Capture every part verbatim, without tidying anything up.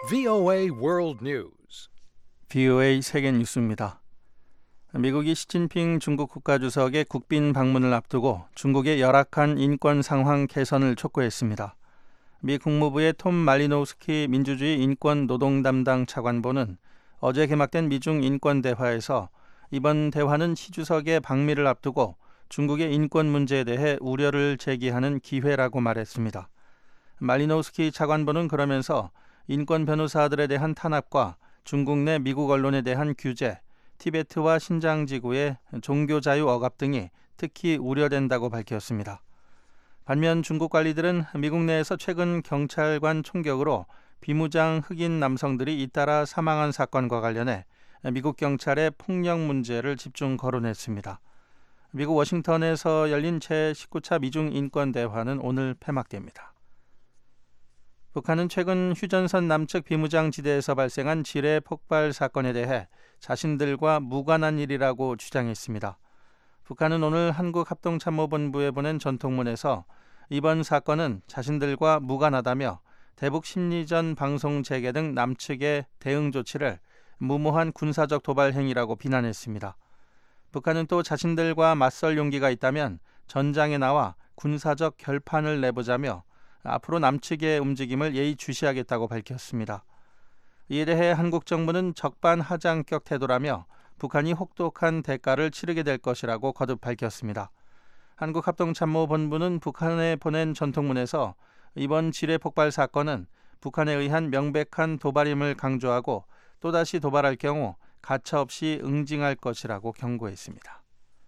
브이오에이 World News. 브이오에이 세계 뉴스입니다. 미국이 시진핑 중국 국가주석의 국빈 방문을 앞두고 중국의 열악한 인권 상황 개선을 촉구했습니다. 미 국무부의 톰 말리노우스키 민주주의 인권 노동 담당 차관보는 어제 개막된 미중 인권 대화에서 이번 대화는 시 주석의 방미를 앞두고 중국의 인권 문제에 대해 우려를 제기하는 기회라고 말했습니다. 말리노우스키 차관보는 그러면서 인권 변호사들에 대한 탄압과 중국 내 미국 언론에 대한 규제, 티베트와 신장 지구의 종교 자유 억압 등이 특히 우려된다고 밝혔습니다. 반면 중국 관리들은 미국 내에서 최근 경찰관 총격으로 비무장 흑인 남성들이 잇따라 사망한 사건과 관련해 미국 경찰의 폭력 문제를 집중 거론했습니다. 미국 워싱턴에서 열린 제십구 차 미중 인권 대화는 오늘 폐막됩니다. 북한은 최근 휴전선 남측 비무장 지대에서 발생한 지뢰 폭발 사건에 대해 자신들과 무관한 일이라고 주장했습니다. 북한은 오늘 한국합동참모본부에 보낸 전통문에서 이번 사건은 자신들과 무관하다며 대북 심리전 방송 재개 등 남측의 대응 조치를 무모한 군사적 도발 행위라고 비난했습니다. 북한은 또 자신들과 맞설 용기가 있다면 전장에 나와 군사적 결판을 내보자며 앞으로 남측의 움직임을 예의주시하겠다고 밝혔습니다. 이에 대해 한국 정부는 적반하장격 태도라며 북한이 혹독한 대가를 치르게 될 것이라고 거듭 밝혔습니다. 한국합동참모본부는 북한에 보낸 전통문에서 이번 지뢰 폭발 사건은 북한에 의한 명백한 도발임을 강조하고 또다시 도발할 경우 가차없이 응징할 것이라고 경고했습니다.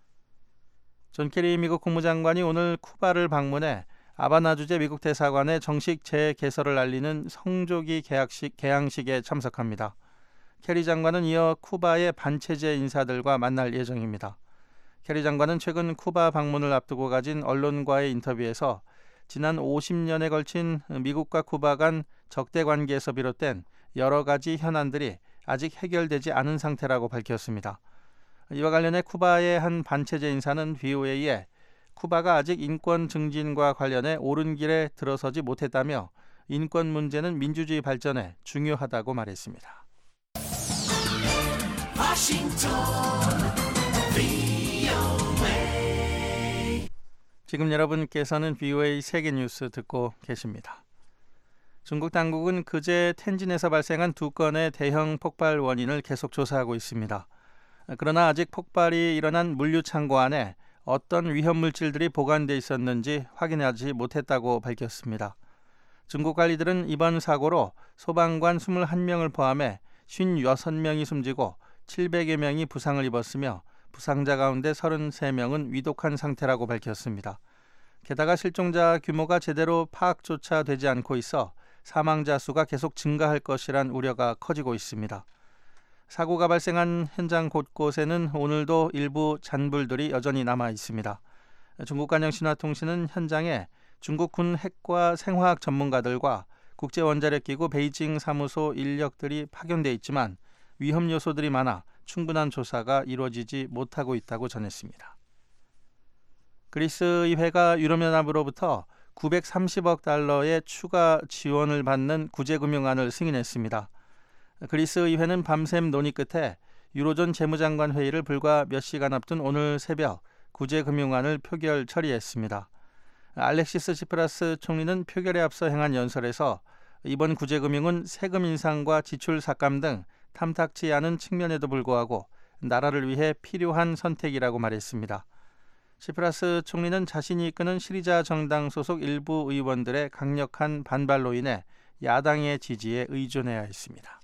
존 케리 미국 국무장관이 오늘 쿠바를 방문해 아바나 주재 미국 대사관의 정식 재개설을 알리는 성조기 개학식, 개항식에 참석합니다. 케리 장관은 이어 쿠바의 반체제 인사들과 만날 예정입니다. 케리 장관은 최근 쿠바 방문을 앞두고 가진 언론과의 인터뷰에서 지난 오십 년에 걸친 미국과 쿠바 간 적대 관계에서 비롯된 여러 가지 현안들이 아직 해결되지 않은 상태라고 밝혔습니다. 이와 관련해 쿠바의 한 반체제 인사는 브이오에이에 쿠바가 아직 인권 증진과 관련해 옳은 길에 들어서지 못했다며 인권 문제는 민주주의 발전에 중요하다고 말했습니다. 워싱턴 브이오에이. 지금 여러분께서는 브이오에이 세계 뉴스 듣고 계십니다. 중국 당국은 그제 텐진에서 발생한 두 건의 대형 폭발 원인을 계속 조사하고 있습니다. 그러나 아직 폭발이 일어난 물류 창고 안에 어떤 위험 물질들이 보관돼 있었는지 확인하지 못했다고 밝혔습니다. 중국 관리들은 이번 사고로 소방관 이십일 명을 포함해 오십육 명이 숨지고 칠백여 명이 부상을 입었으며 부상자 가운데 삼십삼 명은 위독한 상태라고 밝혔습니다. 게다가 실종자 규모가 제대로 파악조차 되지 않고 있어 사망자 수가 계속 증가할 것이란 우려가 커지고 있습니다. 사고가 발생한 현장 곳곳에는 오늘도 일부 잔불들이 여전히 남아 있습니다. 중국 관영신화통신은 현장에 중국 군 핵과 생화학 전문가들과 국제원자력기구 베이징 사무소 인력들이 파견돼 있지만 위험 요소들이 많아 충분한 조사가 이루어지지 못하고 있다고 전했습니다. 그리스 의회가 유럽연합으로부터 구백삼십억 달러의 추가 지원을 받는 구제금융안을 승인했습니다. 그리스 의회는 밤샘 논의 끝에 유로존 재무장관 회의를 불과 몇 시간 앞둔 오늘 새벽 구제금융안을 표결 처리했습니다. 알렉시스 시프라스 총리는 표결에 앞서 행한 연설에서 이번 구제금융은 세금 인상과 지출 삭감 등 탐탁치 않은 측면에도 불구하고 나라를 위해 필요한 선택이라고 말했습니다. 시프라스 총리는 자신이 이끄는 시리자 정당 소속 일부 의원들의 강력한 반발로 인해 야당의 지지에 의존해야 했습니다.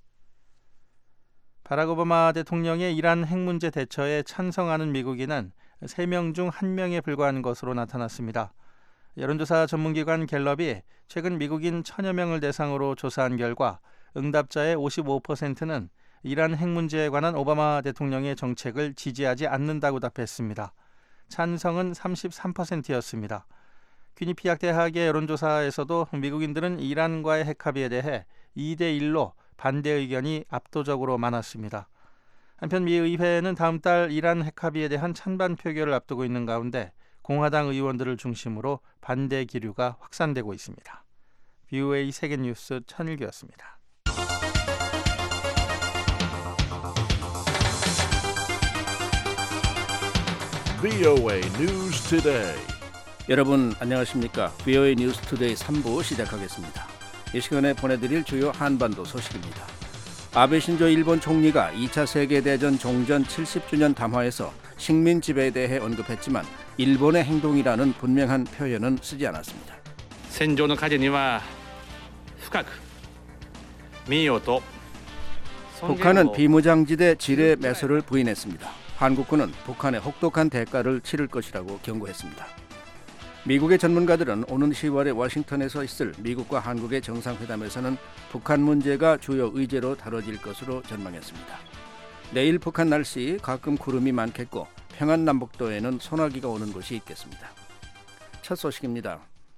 바락 오바마 대통령의 이란 핵 문제 대처에 찬성하는 미국인은 세 명 중 한 명에 불과한 것으로 나타났습니다. 여론조사 전문기관 갤럽이 최근 미국인 천여 명을 대상으로 조사한 결과 응답자의 오십오 퍼센트는 이란 핵 문제에 관한 오바마 대통령의 정책을 지지하지 않는다고 답했습니다. 찬성은 삼십삼 퍼센트였습니다. 퀴니피악 대학의 여론조사에서도 미국인들은 이란과의 핵 합의에 대해 이 대 일로 반대 의견이 압도적으로 많았습니다. 한편 미 의회는 다음 달 이란 핵 합의에 대한 찬반 표결을 앞두고 있는 가운데 공화당 의원들을 중심으로 반대 기류가 확산되고 있습니다. 브이오에이 세계뉴스 천일기였습니다. 브이오에이 News Today. 여러분 안녕하십니까? 브이오에이 뉴스 투데이 삼 부 시작하겠습니다. 이 시간에 보내드릴 주요 한반도 소식입니다. 아베 신조 일본 총리가 이 차 세계대전 종전 칠십 주년 담화에서 식민 지배에 대해 언급했지만 일본의 행동이라는 분명한 표현은 쓰지 않았습니다. 戦場の火事には深く民謡と 북한은 비무장지대 지뢰 매수를 부인했습니다. 한국군은 북한의 혹독한 대가를 치를 것이라고 경고했습니다. 미국의 전문가들은 오는 시월에 워싱턴에서 있을 미국과 한국의 정상회담에서는 북한 문제가 주요 의제로 다뤄질 것으로 전망했습니다. 내일 북한 날씨 가끔 구름이 많겠고 평안남북도에는 소나기가 오는 곳이 있겠습니다. 첫 소식입니다.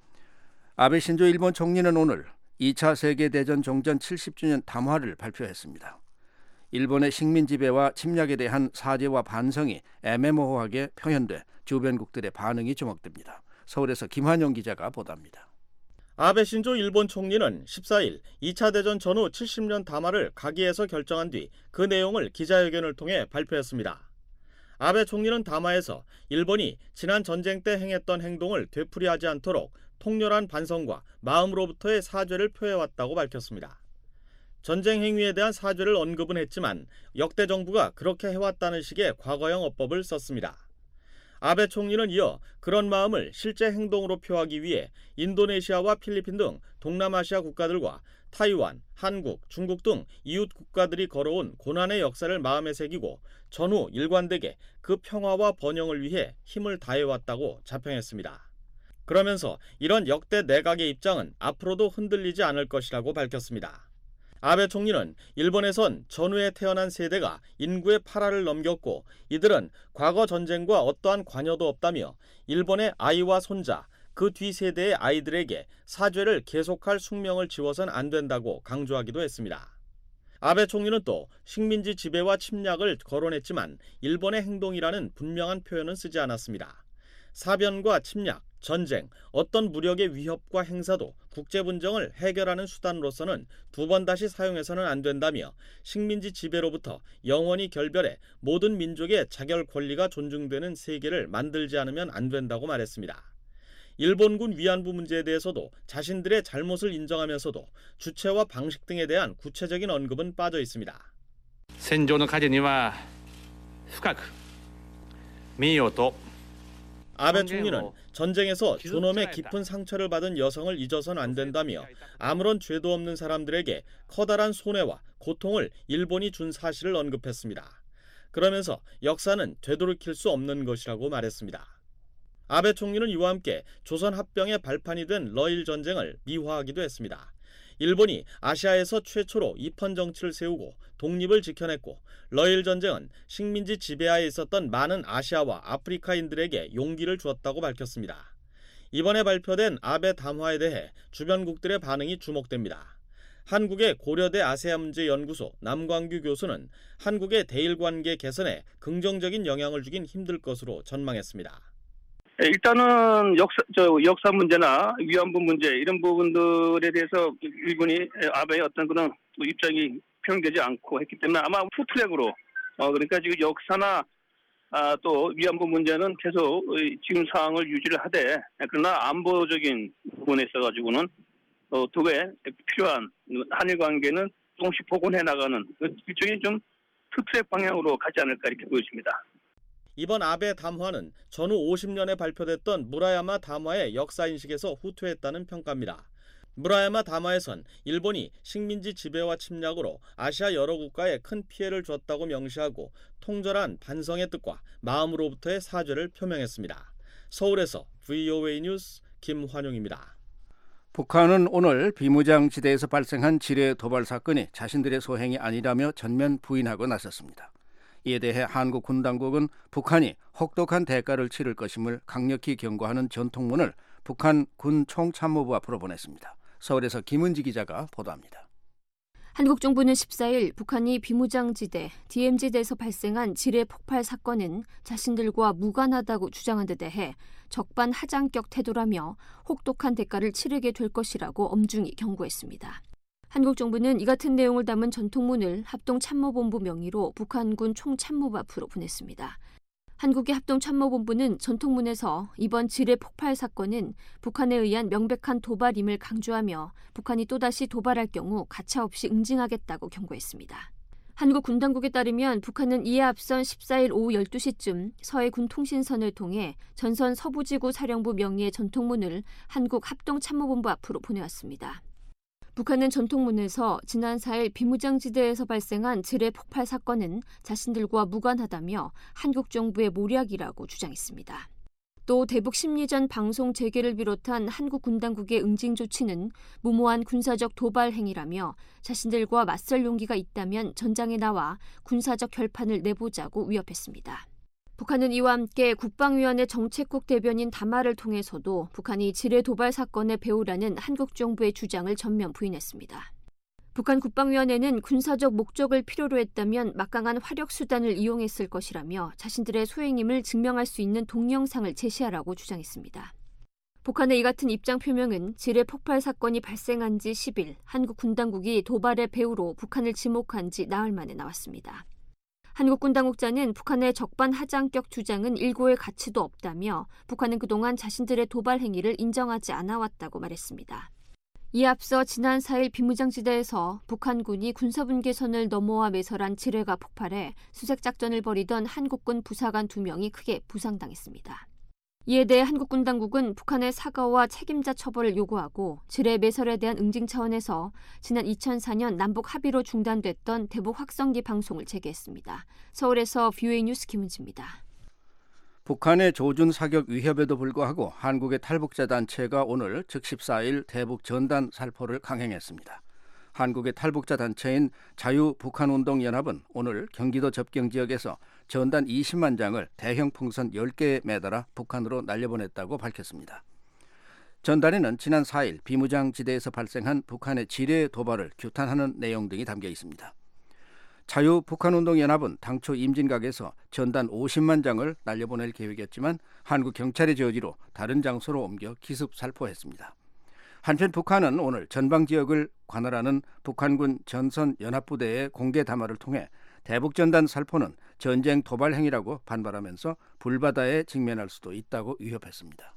아베 신조 일본 총리는 오늘 이 차 세계대전 종전 칠십 주년 담화를 발표했습니다. 일본의 식민 지배와 침략에 대한 사죄와 반성이 애매모호하게 표현돼 주변국들의 반응이 주목됩니다. 서울에서 김환용 기자가 보도합니다. 아베 신조 일본 총리는 십사 일 이 차 대전 전후 칠십 년 담화를 가기에서 결정한 뒤 그 내용을 기자회견을 통해 발표했습니다. 아베 총리는 담화에서 일본이 지난 전쟁 때 행했던 행동을 되풀이하지 않도록 통렬한 반성과 마음으로부터의 사죄를 표해왔다고 밝혔습니다. 전쟁 행위에 대한 사죄를 언급은 했지만 역대 정부가 그렇게 해왔다는 식의 과거형 어법을 썼습니다. 아베 총리는 이어 그런 마음을 실제 행동으로 표하기 위해 인도네시아와 필리핀 등 동남아시아 국가들과 타이완, 한국, 중국 등 이웃 국가들이 걸어온 고난의 역사를 마음에 새기고 전후 일관되게 그 평화와 번영을 위해 힘을 다해왔다고 자평했습니다. 그러면서 이런 역대 내각의 입장은 앞으로도 흔들리지 않을 것이라고 밝혔습니다. 아베 총리는 일본에선 전후에 태어난 세대가 인구의 팔 할을 넘겼고 이들은 과거 전쟁과 어떠한 관여도 없다며 일본의 아이와 손자, 그 뒤 세대의 아이들에게 사죄를 계속할 숙명을 지워선 안 된다고 강조하기도 했습니다. 아베 총리는 또 식민지 지배와 침략을 거론했지만 일본의 행동이라는 분명한 표현은 쓰지 않았습니다. 사변과 침략, 전쟁, 어떤 무력의 위협과 행사도 국제 분쟁을 해결하는 수단으로서는 두 번 다시 사용해서는 안 된다며 식민지 지배로부터 영원히 결별해 모든 민족의 자결 권리가 존중되는 세계를 만들지 않으면 안 된다고 말했습니다. 일본군 위안부 문제에 대해서도 자신들의 잘못을 인정하면서도 주체와 방식 등에 대한 구체적인 언급은 빠져 있습니다. 戦場の火事には深く民謡と 아베 총리는 전쟁에서 존엄의 깊은 상처를 받은 여성을 잊어서는 안 된다며 아무런 죄도 없는 사람들에게 커다란 손해와 고통을 일본이 준 사실을 언급했습니다. 그러면서 역사는 되돌이킬 수 없는 것이라고 말했습니다. 아베 총리는 이와 함께 조선 합병의 발판이 된 러일 전쟁을 미화하기도 했습니다. 일본이 아시아에서 최초로 입헌 정치를 세우고 독립을 지켜냈고 러일 전쟁은 식민지 지배하에 있었던 많은 아시아와 아프리카인들에게 용기를 주었다고 밝혔습니다. 이번에 발표된 아베 담화에 대해 주변국들의 반응이 주목됩니다. 한국의 고려대 아세아문제연구소 남광규 교수는 한국의 대일관계 개선에 긍정적인 영향을 주긴 힘들 것으로 전망했습니다. 일단은 역사, 저 역사 문제나 위안부 문제 이런 부분들에 대해서 일본이 아베의 어떤 그런 입장이 표현되지 않고 했기 때문에 아마 투트랙으로 어 그러니까 지금 역사나 아, 또 위안부 문제는 계속 지금 상황을 유지를 하되 그러나 안보적인 부분에 있어가지고는 어, 두개 필요한 한일 관계는 조금씩 복원해 나가는 일종의 좀 투트랙 방향으로 가지 않을까 이렇게 보여집니다. 이번 아베 담화는 전후 오십 년에 발표됐던 무라야마 담화의 역사인식에서 후퇴했다는 평가입니다. 무라야마 담화에선 일본이 식민지 지배와 침략으로 아시아 여러 국가에 큰 피해를 줬다고 명시하고 통절한 반성의 뜻과 마음으로부터의 사죄를 표명했습니다. 서울에서 브이오에이 뉴스 김환용입니다. 북한은 오늘 비무장지대에서 발생한 지뢰 도발 사건이 자신들의 소행이 아니라며 전면 부인하고 나섰습니다. 이에 대해 한국 군 당국은 북한이 혹독한 대가를 치를 것임을 강력히 경고하는 전통문을 북한 군 총참모부 앞으로 보냈습니다. 서울에서 김은지 기자가 보도합니다. 한국 정부는 십사 일 북한이 비무장지대 디엠지대에서 발생한 지뢰 폭발 사건은 자신들과 무관하다고 주장한 데 대해 적반하장격 태도라며 혹독한 대가를 치르게 될 것이라고 엄중히 경고했습니다. 한국 정부는 이 같은 내용을 담은 전통문을 합동참모본부 명의로 북한군 총참모부 앞으로 보냈습니다. 한국의 합동참모본부는 전통문에서 이번 지뢰 폭발 사건은 북한에 의한 명백한 도발임을 강조하며 북한이 또다시 도발할 경우 가차없이 응징하겠다고 경고했습니다. 한국 군 당국에 따르면 북한은 이에 앞선 십사일 오후 열두 시쯤 서해 군 통신선을 통해 전선 서부지구 사령부 명의의 전통문을 한국 합동참모본부 앞으로 보내왔습니다. 북한은 전통문에서 지난 사일 비무장지대에서 발생한 지뢰 폭발 사건은 자신들과 무관하다며 한국 정부의 모략이라고 주장했습니다. 또 대북 심리전 방송 재개를 비롯한 한국 군 당국의 응징 조치는 무모한 군사적 도발 행위라며 자신들과 맞설 용기가 있다면 전장에 나와 군사적 결판을 내보자고 위협했습니다. 북한은 이와 함께 국방위원회 정책국 대변인 담화를 통해서도 북한이 지뢰 도발 사건의 배후라는 한국 정부의 주장을 전면 부인했습니다. 북한 국방위원회는 군사적 목적을 필요로 했다면 막강한 화력수단을 이용했을 것이라며 자신들의 소행임을 증명할 수 있는 동영상을 제시하라고 주장했습니다. 북한의 이 같은 입장 표명은 지뢰 폭발 사건이 발생한 지 십 일 한국 군 당국이 도발의 배후로 북한을 지목한 지 나흘 만에 나왔습니다. 한국 군 당국자는 북한의 적반하장격 주장은 일고의 가치도 없다며 북한은 그동안 자신들의 도발 행위를 인정하지 않아왔다고 말했습니다. 이에 앞서 지난 사일 비무장지대에서 북한군이 군사분계선을 넘어와 매설한 지뢰가 폭발해 수색작전을 벌이던 한국군 부사관 두 명이 크게 부상당했습니다. 이에 대해 한국군 당국은 북한의 사과와 책임자 처벌을 요구하고 지뢰 매설에 대한 응징 차원에서 지난 이천사년 남북 합의로 중단됐던 대북 확성기 방송을 재개했습니다. 서울에서 브이오에이 뉴스 김은지입니다. 북한의 조준 사격 위협에도 불구하고 한국의 탈북자 단체가 오늘 즉 십사일 대북 전단 살포를 강행했습니다. 한국의 탈북자 단체인 자유북한운동연합은 오늘 경기도 접경 지역에서 전단 이십만 장을 대형 풍선 열 개에 매달아 북한으로 날려보냈다고 밝혔습니다. 전단에는 지난 사일 비무장지대에서 발생한 북한의 지뢰 도발을 규탄하는 내용 등이 담겨 있습니다. 자유북한운동연합은 당초 임진각에서 전단 오십만 장을 날려보낼 계획이었지만 한국 경찰의 저지로 다른 장소로 옮겨 기습 살포했습니다. 한편 북한은 오늘 전방 지역을 관할하는 북한군 전선연합부대의 공개 담화를 통해 대북전단 살포는 전쟁 도발 행위라고 반발하면서 불바다에 직면할 수도 있다고 위협했습니다.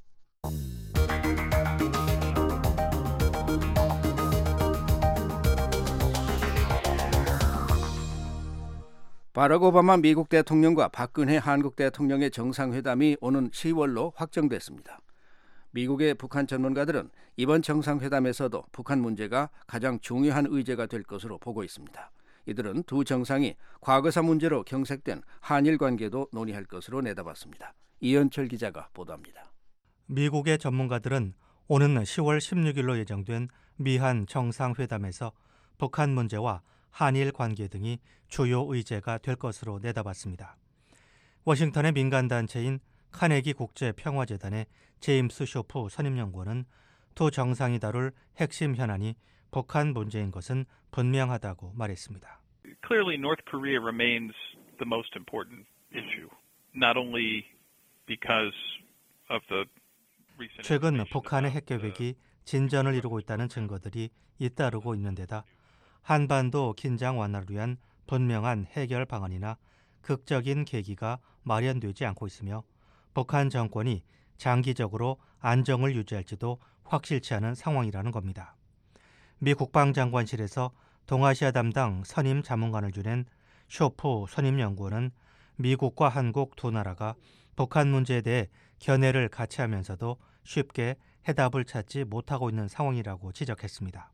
바락 오바마 미국 대통령과 박근혜 한국 대통령의 정상회담이 오는 시월로 확정됐습니다. 미국의 북한 전문가들은 이번 정상회담에서도 북한 문제가 가장 중요한 의제가 될 것으로 보고 있습니다. 이들은 두 정상이 과거사 문제로 경색된 한일 관계도 논의할 것으로 내다봤습니다. 이현철 기자가 보도합니다. 미국의 전문가들은 오는 시월 십육일로 예정된 미한 정상회담에서 북한 문제와 한일 관계 등이 주요 의제가 될 것으로 내다봤습니다. 워싱턴의 민간단체인 카네기 국제평화재단의 제임스 쇼프 선임연구원은 두 정상이 다룰 핵심 현안이 북한 문제인 것은 분명하다고 말했습니다. Clearly, North Korea remains the most important issue, not only because of the recent 최근 북한의 핵 계획이 진전을 이루고 있다는 증거들이 잇따르고 있는 데다 한반도 긴장 완화를 위한 분명한 해결 방안이나 극적인 계기가 마련되지 않고 있으며 북한 정권이 장기적으로 안정을 유지할지도 확실치 않은 상황이라는 겁니다. 미 국방장관실에서 동아시아 담당 선임 자문관을 지낸 쇼프 선임연구원은 미국과 한국 두 나라가 북한 문제에 대해 견해를 같이 하면서도 쉽게 해답을 찾지 못하고 있는 상황이라고 지적했습니다.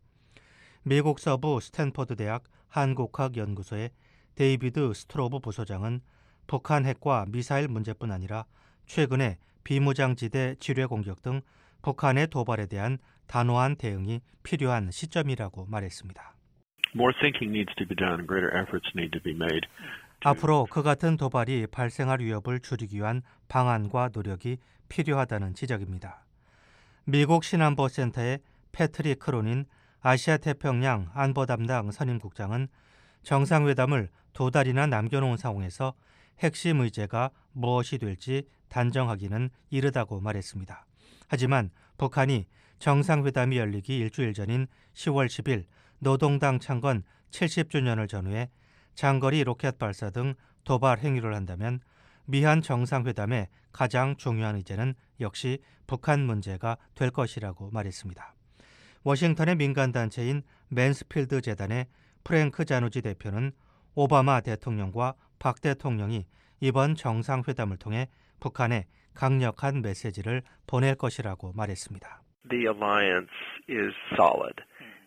미국 서부 스탠퍼드 대학 한국학연구소의 데이비드 스트로브 부소장은 북한 핵과 미사일 문제뿐 아니라 최근에 비무장지대 지뢰 공격 등 북한의 도발에 대한 단호한 대응이 필요한 시점이라고 말했습니다. More thinking needs to be done. Greater efforts need to be made. 앞으로 그 같은 도발이 발생할 위협을 줄이기 위한 방안과 노력이 필요하다는 지적입니다. 미국 신안보센터의 패트릭 크로닌 아시아 태평양 안보 담당 선임국장은 정상회담을 두 달이나 남겨놓은 상황에서 핵심 의제가 무엇이 될지 단정하기는 이르다고 말했습니다. 하지만 북한이 정상회담이 열리기 일주일 전인 시월 십일 노동당 창건 칠십 주년을 전후해 장거리 로켓 발사 등 도발 행위를 한다면 미한 정상회담의 가장 중요한 의제는 역시 북한 문제가 될 것이라고 말했습니다. 워싱턴의 민간단체인 맨스필드 재단의 프랭크 자누지 대표는 오바마 대통령과 박 대통령이 이번 정상회담을 통해 북한에 강력한 메시지를 보낼 것이라고 말했습니다. The alliance is solid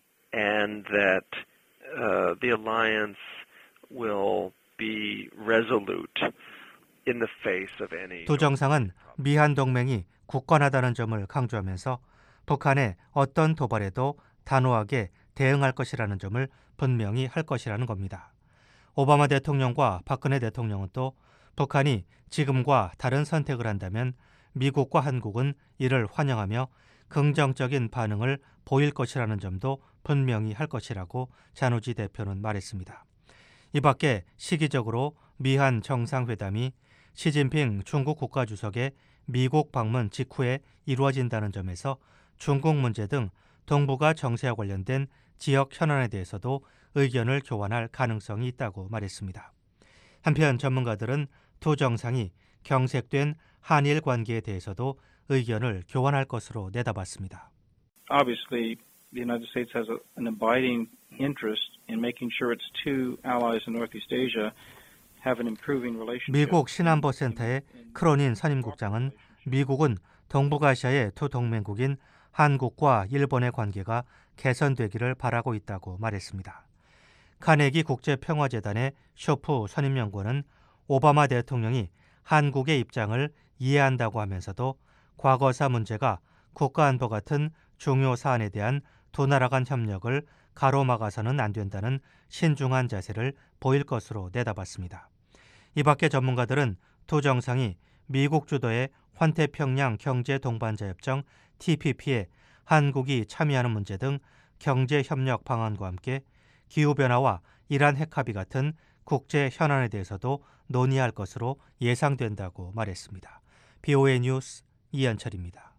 and that uh, the alliance will be resolute in the face of any. 두 정상은 미한 동맹이 굳건하다는 점을 강조하면서 북한의 어떤 도발에도 단호하게 대응할 것이라는 점을 분명히 할 것이라는 겁니다. 오바마 대통령과 박근혜 대통령은 또 북한이 지금과 다른 선택을 한다면 미국과 한국은 이를 환영하며 긍정적인 반응을 보일 것이라는 점도 분명히 할 것이라고 자누지 대표는 말했습니다. 이 밖에 시기적으로 미한 정상회담이 시진핑 중국 국가주석의 미국 방문 직후에 이루어진다는 점에서 중국 문제 등 동북아 정세와 관련된 지역 현안에 대해서도 의견을 교환할 가능성이 있다고 말했습니다. 한편 전문가들은 두 정상이 경색된 한일 관계에 대해서도 의견을 교환할 것으로 내다봤습니다. Obviously, the United States has a, an abiding interest in making sure its two allies in Northeast Asia have an improving relationship. 미국 신안보 센터의 크로닌 선임국장은 미국은 동북아시아의 두 동맹국인 한국과 일본의 관계가 개선되기를 바라고 있다고 말했습니다. 카네기 국제평화재단의 쇼프 선임연구원은 오바마 대통령이 한국의 입장을 이해한다고 하면서도 과거사 문제가 국가안보 같은 중요 사안에 대한 두 나라 간 협력을 가로막아서는 안 된다는 신중한 자세를 보일 것으로 내다봤습니다. 이 밖에 전문가들은 두 정상이 미국 주도의 환태평양 경제동반자협정 티피피에 한국이 참여하는 문제 등 경제협력 방안과 함께 기후변화와 이란 핵합의 같은 국제 현안에 대해서도 논의할 것으로 예상된다고 말했습니다. 비오에이 뉴스 이현철입니다.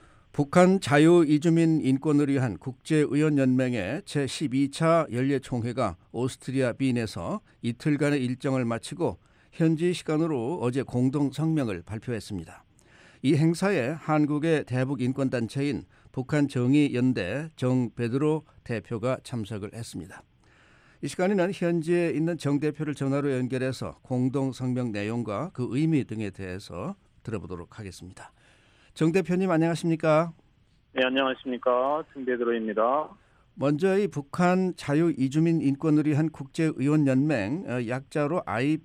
북한 자유이주민 인권을 위한 국제의원연맹의 제십이 차 연례총회가 오스트리아 빈에서 이틀간의 일정을 마치고 현지 시간으로 어제 공동 성명을 발표했습니다. 이 행사에 한국의 대북 인권단체인 북한정의연대 정베드로 대표가 참석을 했습니다. 이 시간에는 현지에 있는 정 대표를 전화로 연결해서 공동 성명 내용과 그 의미 등에 대해서 들어보도록 하겠습니다. 정 대표님 안녕하십니까? 네, 안녕하십니까? 정베드로입니다. 먼저 이 북한 자유이주민 인권을 위한 국제의원연맹, 약자로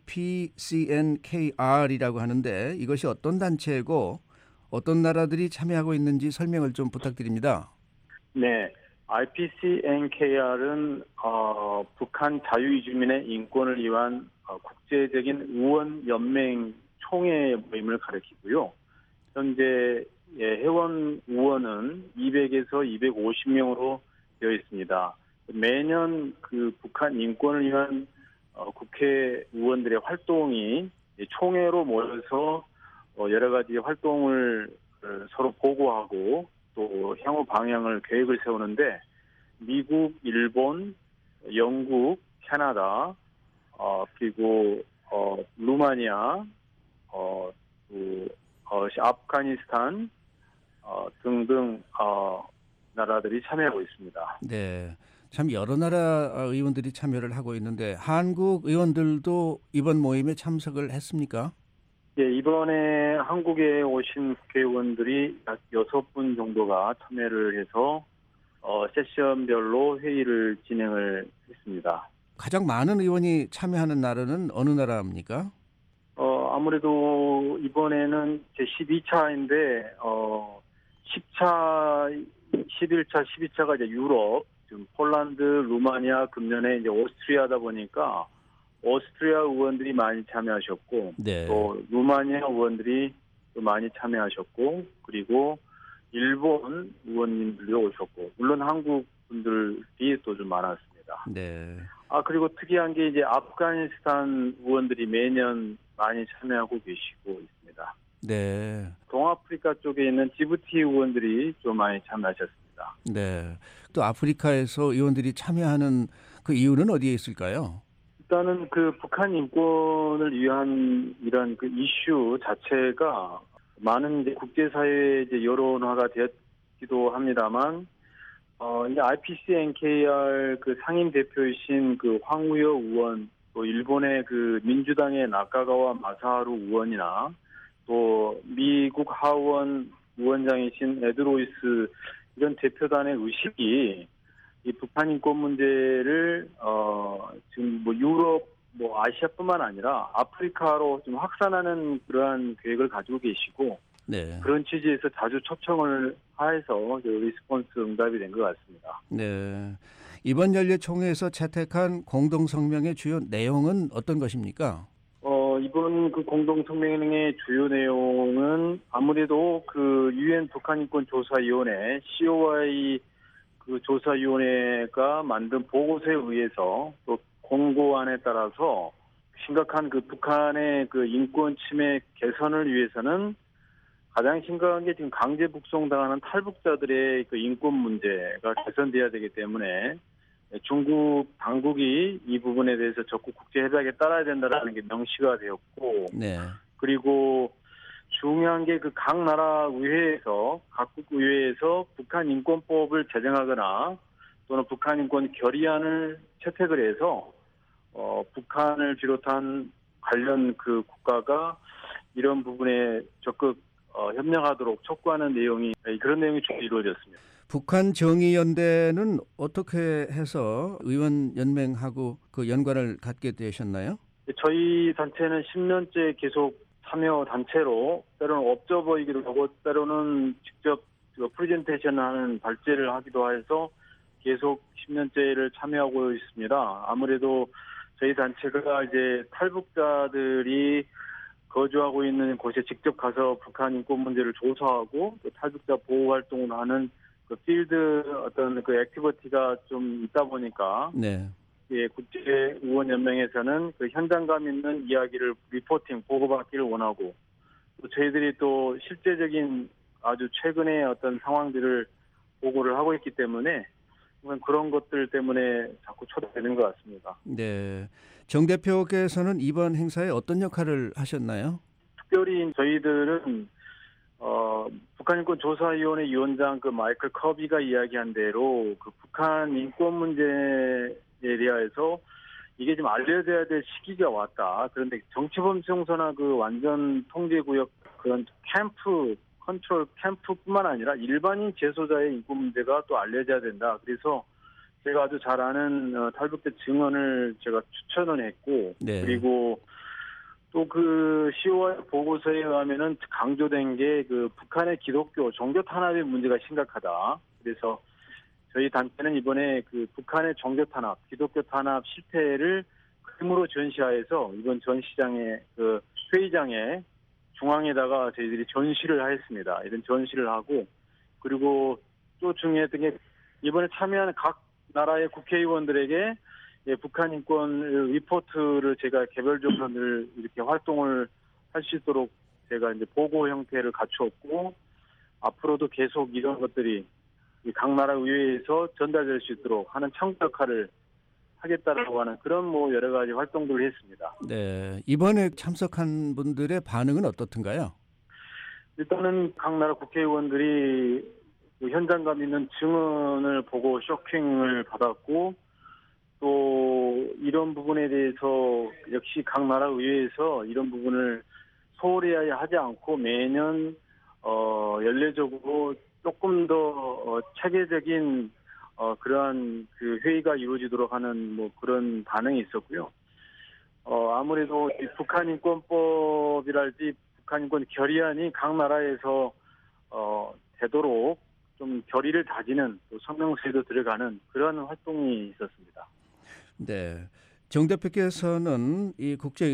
아이피씨엔케이알이라고 하는데 이것이 어떤 단체이고 어떤 나라들이 참여하고 있는지 설명을 좀 부탁드립니다. 네, 아이피씨엔케이알은 어, 북한 자유이주민의 인권을 위한 어, 국제적인 의원연맹 총회 모임을 가리키고요. 현재 예, 회원 의원은 이백에서 이백오십 명으로 되어 있습니다. 매년 그 북한 인권을 위한 어, 국회의원들의 활동이 총회로 모여서 어, 여러 가지 활동을 어, 서로 보고하고 또 향후 방향을 계획을 세우는데 미국, 일본, 영국, 캐나다, 어, 그리고 어, 루마니아, 어, 그, 어, 아프가니스탄 어, 등등 어, 나라들이 참여하고 있습니다. 네, 참 여러 나라 의원들이 참여를 하고 있는데 한국 의원들도 이번 모임에 참석을 했습니까? 예, 이번에 한국에 오신 국회의원들이 약 여섯 분 정도가 참여를 해서 어, 세션별로 회의를 진행을 했습니다. 가장 많은 의원이 참여하는 나라는 어느 나라입니까? 어, 아무래도 이번에는 제십이 차인데 어, 십 차, 십일 차, 십이 차가 이제 유럽, 지금 폴란드, 루마니아, 금년에 이제 오스트리아다 보니까 오스트리아 의원들이 많이 참여하셨고, 네. 또 루마니아 의원들이 또 많이 참여하셨고, 그리고 일본 의원님들도 오셨고, 물론 한국 분들이 또 좀 많았습니다. 네. 아, 그리고 특이한 게 이제 아프가니스탄 의원들이 매년 많이 참여하고 계시고 있습니다. 네. 동아프리카 쪽에 있는 지부티 의원들이 좀 많이 참여하셨습니다. 네. 또 아프리카에서 의원들이 참여하는 그 이유는 어디에 있을까요? 일단은 그 북한 인권을 위한 이런 그 이슈 자체가 많은 이제 국제사회의 이제 여론화가 되었기도 합니다만, 어, 이제 아이피씨엔케이알 그 상임 대표이신 그 황우여 의원, 또 일본의 그 민주당의 나카가와 마사하루 의원이나 또 미국 하원 위원장이신 에드로이스 이런 대표단의 의식이 이 북한 인권 문제를 어 지금 뭐 유럽 뭐 아시아뿐만 아니라 아프리카로 좀 확산하는 그러한 계획을 가지고 계시고 네. 그런 취지에서 자주 초청을 하여서 리스폰스 응답이 된 것 같습니다. 네. 이번 연례총회에서 채택한 공동 성명의 주요 내용은 어떤 것입니까? 어 이번 그 공동 성명의 주요 내용은 아무래도 그 유엔 북한 인권 조사위원회 씨오아이 그 조사위원회가 만든 보고서에 의해서 또 공고안에 따라서 심각한 그 북한의 그 인권 침해 개선을 위해서는 가장 심각한 게 지금 강제 북송당하는 탈북자들의 그 인권 문제가 개선돼야 되기 때문에 중국 당국이 이 부분에 대해서 적극 국제 협약에 따라야 된다라는 게 명시가 되었고, 네. 그리고 중요한 게 그 각 나라 의회에서 각국 의회에서 북한 인권법을 제정하거나 또는 북한 인권 결의안을 채택을 해서 어, 북한을 비롯한 관련 그 국가가 이런 부분에 적극 어, 협력하도록 촉구하는 내용이 그런 내용이 주로 이루어졌습니다. 북한 정의연대는 어떻게 해서 의원연맹하고 그 연관을 갖게 되셨나요? 저희 단체는 십 년째 계속 참여 단체로 때로는 업저버이기도 하고 때로는 직접 프레젠테이션하는 발제를 하기도 해서 계속 십 년째를 참여하고 있습니다. 아무래도 저희 단체가 이제 탈북자들이 거주하고 있는 곳에 직접 가서 북한 인권 문제를 조사하고 또 탈북자 보호 활동을 하는 그 필드 어떤 그 액티비티가 좀 있다 보니까 네. 예, 국제의원연맹에서는 그 현장감 있는 이야기를 리포팅 보고받기를 원하고 또 저희들이 또 실제적인 아주 최근의 어떤 상황들을 보고를 하고 있기 때문에 그런 것들 때문에 자꾸 초대되는 것 같습니다. 네. 정 대표께서는 이번 행사에 어떤 역할을 하셨나요? 특별히 저희들은 어, 북한인권조사위원회 위원장 그 마이클 커비가 이야기한 대로 그 북한 인권 문제에 대해서 이게 좀 알려져야 될 시기가 왔다. 그런데 정치범정서나 그 완전 통제구역 그런 캠프 컨트롤 캠프뿐만 아니라 일반인 재소자의 인권 문제가 또 알려져야 된다. 그래서 제가 아주 잘 아는 어, 탈북자 증언을 제가 추천을 했고, 네. 그리고 또 그 씨오아이 보고서에 의하면은 강조된 게 그 북한의 기독교 종교 탄압의 문제가 심각하다. 그래서 저희 단체는 이번에 그 북한의 종교 탄압, 기독교 탄압 실태를 그림으로 전시하여서 이번 전시장에 그 회의장에 중앙에다가 저희들이 전시를 하였습니다. 이런 전시를 하고, 그리고 또 중요했던 게 이번에 참여하는 각 나라의 국회의원들에게 예, 북한 인권 리포트를 제가 개별적으로 늘 이렇게 활동을 할 수 있도록 제가 이제 보고 형태를 갖추었고, 앞으로도 계속 이런 것들이 각 나라 의회에서 전달될 수 있도록 하는 청구 역할을 하겠다라고 하는 그런 뭐 여러 가지 활동들을 했습니다. 네. 이번에 참석한 분들의 반응은 어떻던가요? 일단은 각 나라 국회의원들이 현장감 있는 증언을 보고 쇼킹을 받았고, 또 이런 부분에 대해서 역시 각 나라 의회에서 이런 부분을 소홀히 하지 않고 매년 어 연례적으로 조금 더 어, 체계적인 어 그러한 그 회의가 이루어지도록 하는 뭐 그런 반응이 있었고요. 어 아무래도 이 북한 인권법이랄지 북한 인권 결의안이 각 나라에서 어 되도록 좀 결의를 다지는 또 성명서에도 들어가는 그런 활동이 있었습니다. 네. 정 대표께서는 이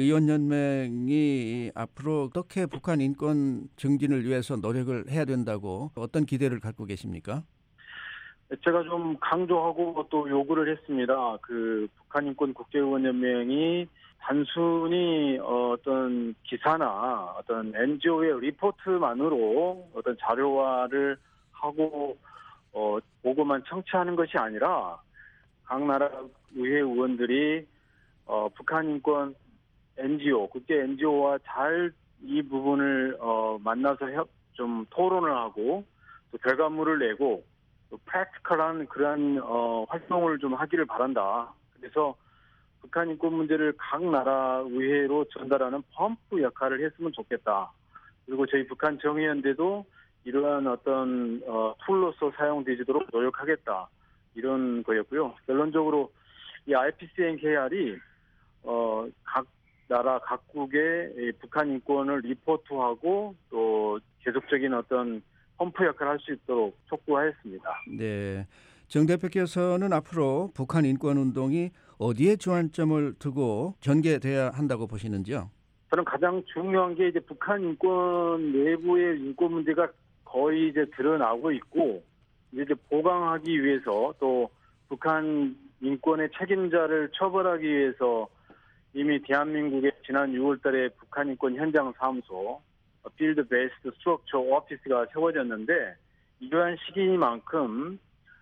국제의원연맹이 앞으로 어떻게 북한 인권 증진을 위해서 노력을 해야 된다고 어떤 기대를 갖고 계십니까? 제가 좀 강조하고 또 요구를 했습니다. 그 북한 인권 국제의원연맹이 단순히 어떤 기사나 어떤 엔지오의 리포트만으로 어떤 자료화를 하고 어, 보고만 청취하는 것이 아니라 각 나라 의회 의원들이 어, 북한 인권 엔지오, 국제 엔지오와 잘 이 부분을 어, 만나서 협, 좀 토론을 하고 또 결과물을 내고 또 프랙티컬한 그러한 어, 활동을 좀 하기를 바란다. 그래서 북한 인권 문제를 각 나라 의회로 전달하는 펌프 역할을 했으면 좋겠다. 그리고 저희 북한 정의연대도 이러한 어떤 어, 툴로서 사용되지도록 노력하겠다. 이런 거였고요. 결론적으로 이 아이피씨엔케이알이 어, 각 나라 각국의 북한 인권을 리포트하고 또 계속적인 어떤 펌프 역할을 할 수 있도록 촉구하였습니다. 네, 정 대표께서는 앞으로 북한 인권 운동이 어디에 주안점을 두고 전개돼야 한다고 보시는지요? 저는 가장 중요한 게 이제 북한 인권 내부의 인권 문제가 거의 이제 드러나고 있고 이제 보강하기 위해서 또 북한 인권의 책임자를 처벌하기 위해서 이미 대한민국의 지난 유월 달에 북한 인권 현장 사무소 필드 베이스드 스트럭처 오피스가 세워졌는데 이러한 시기만큼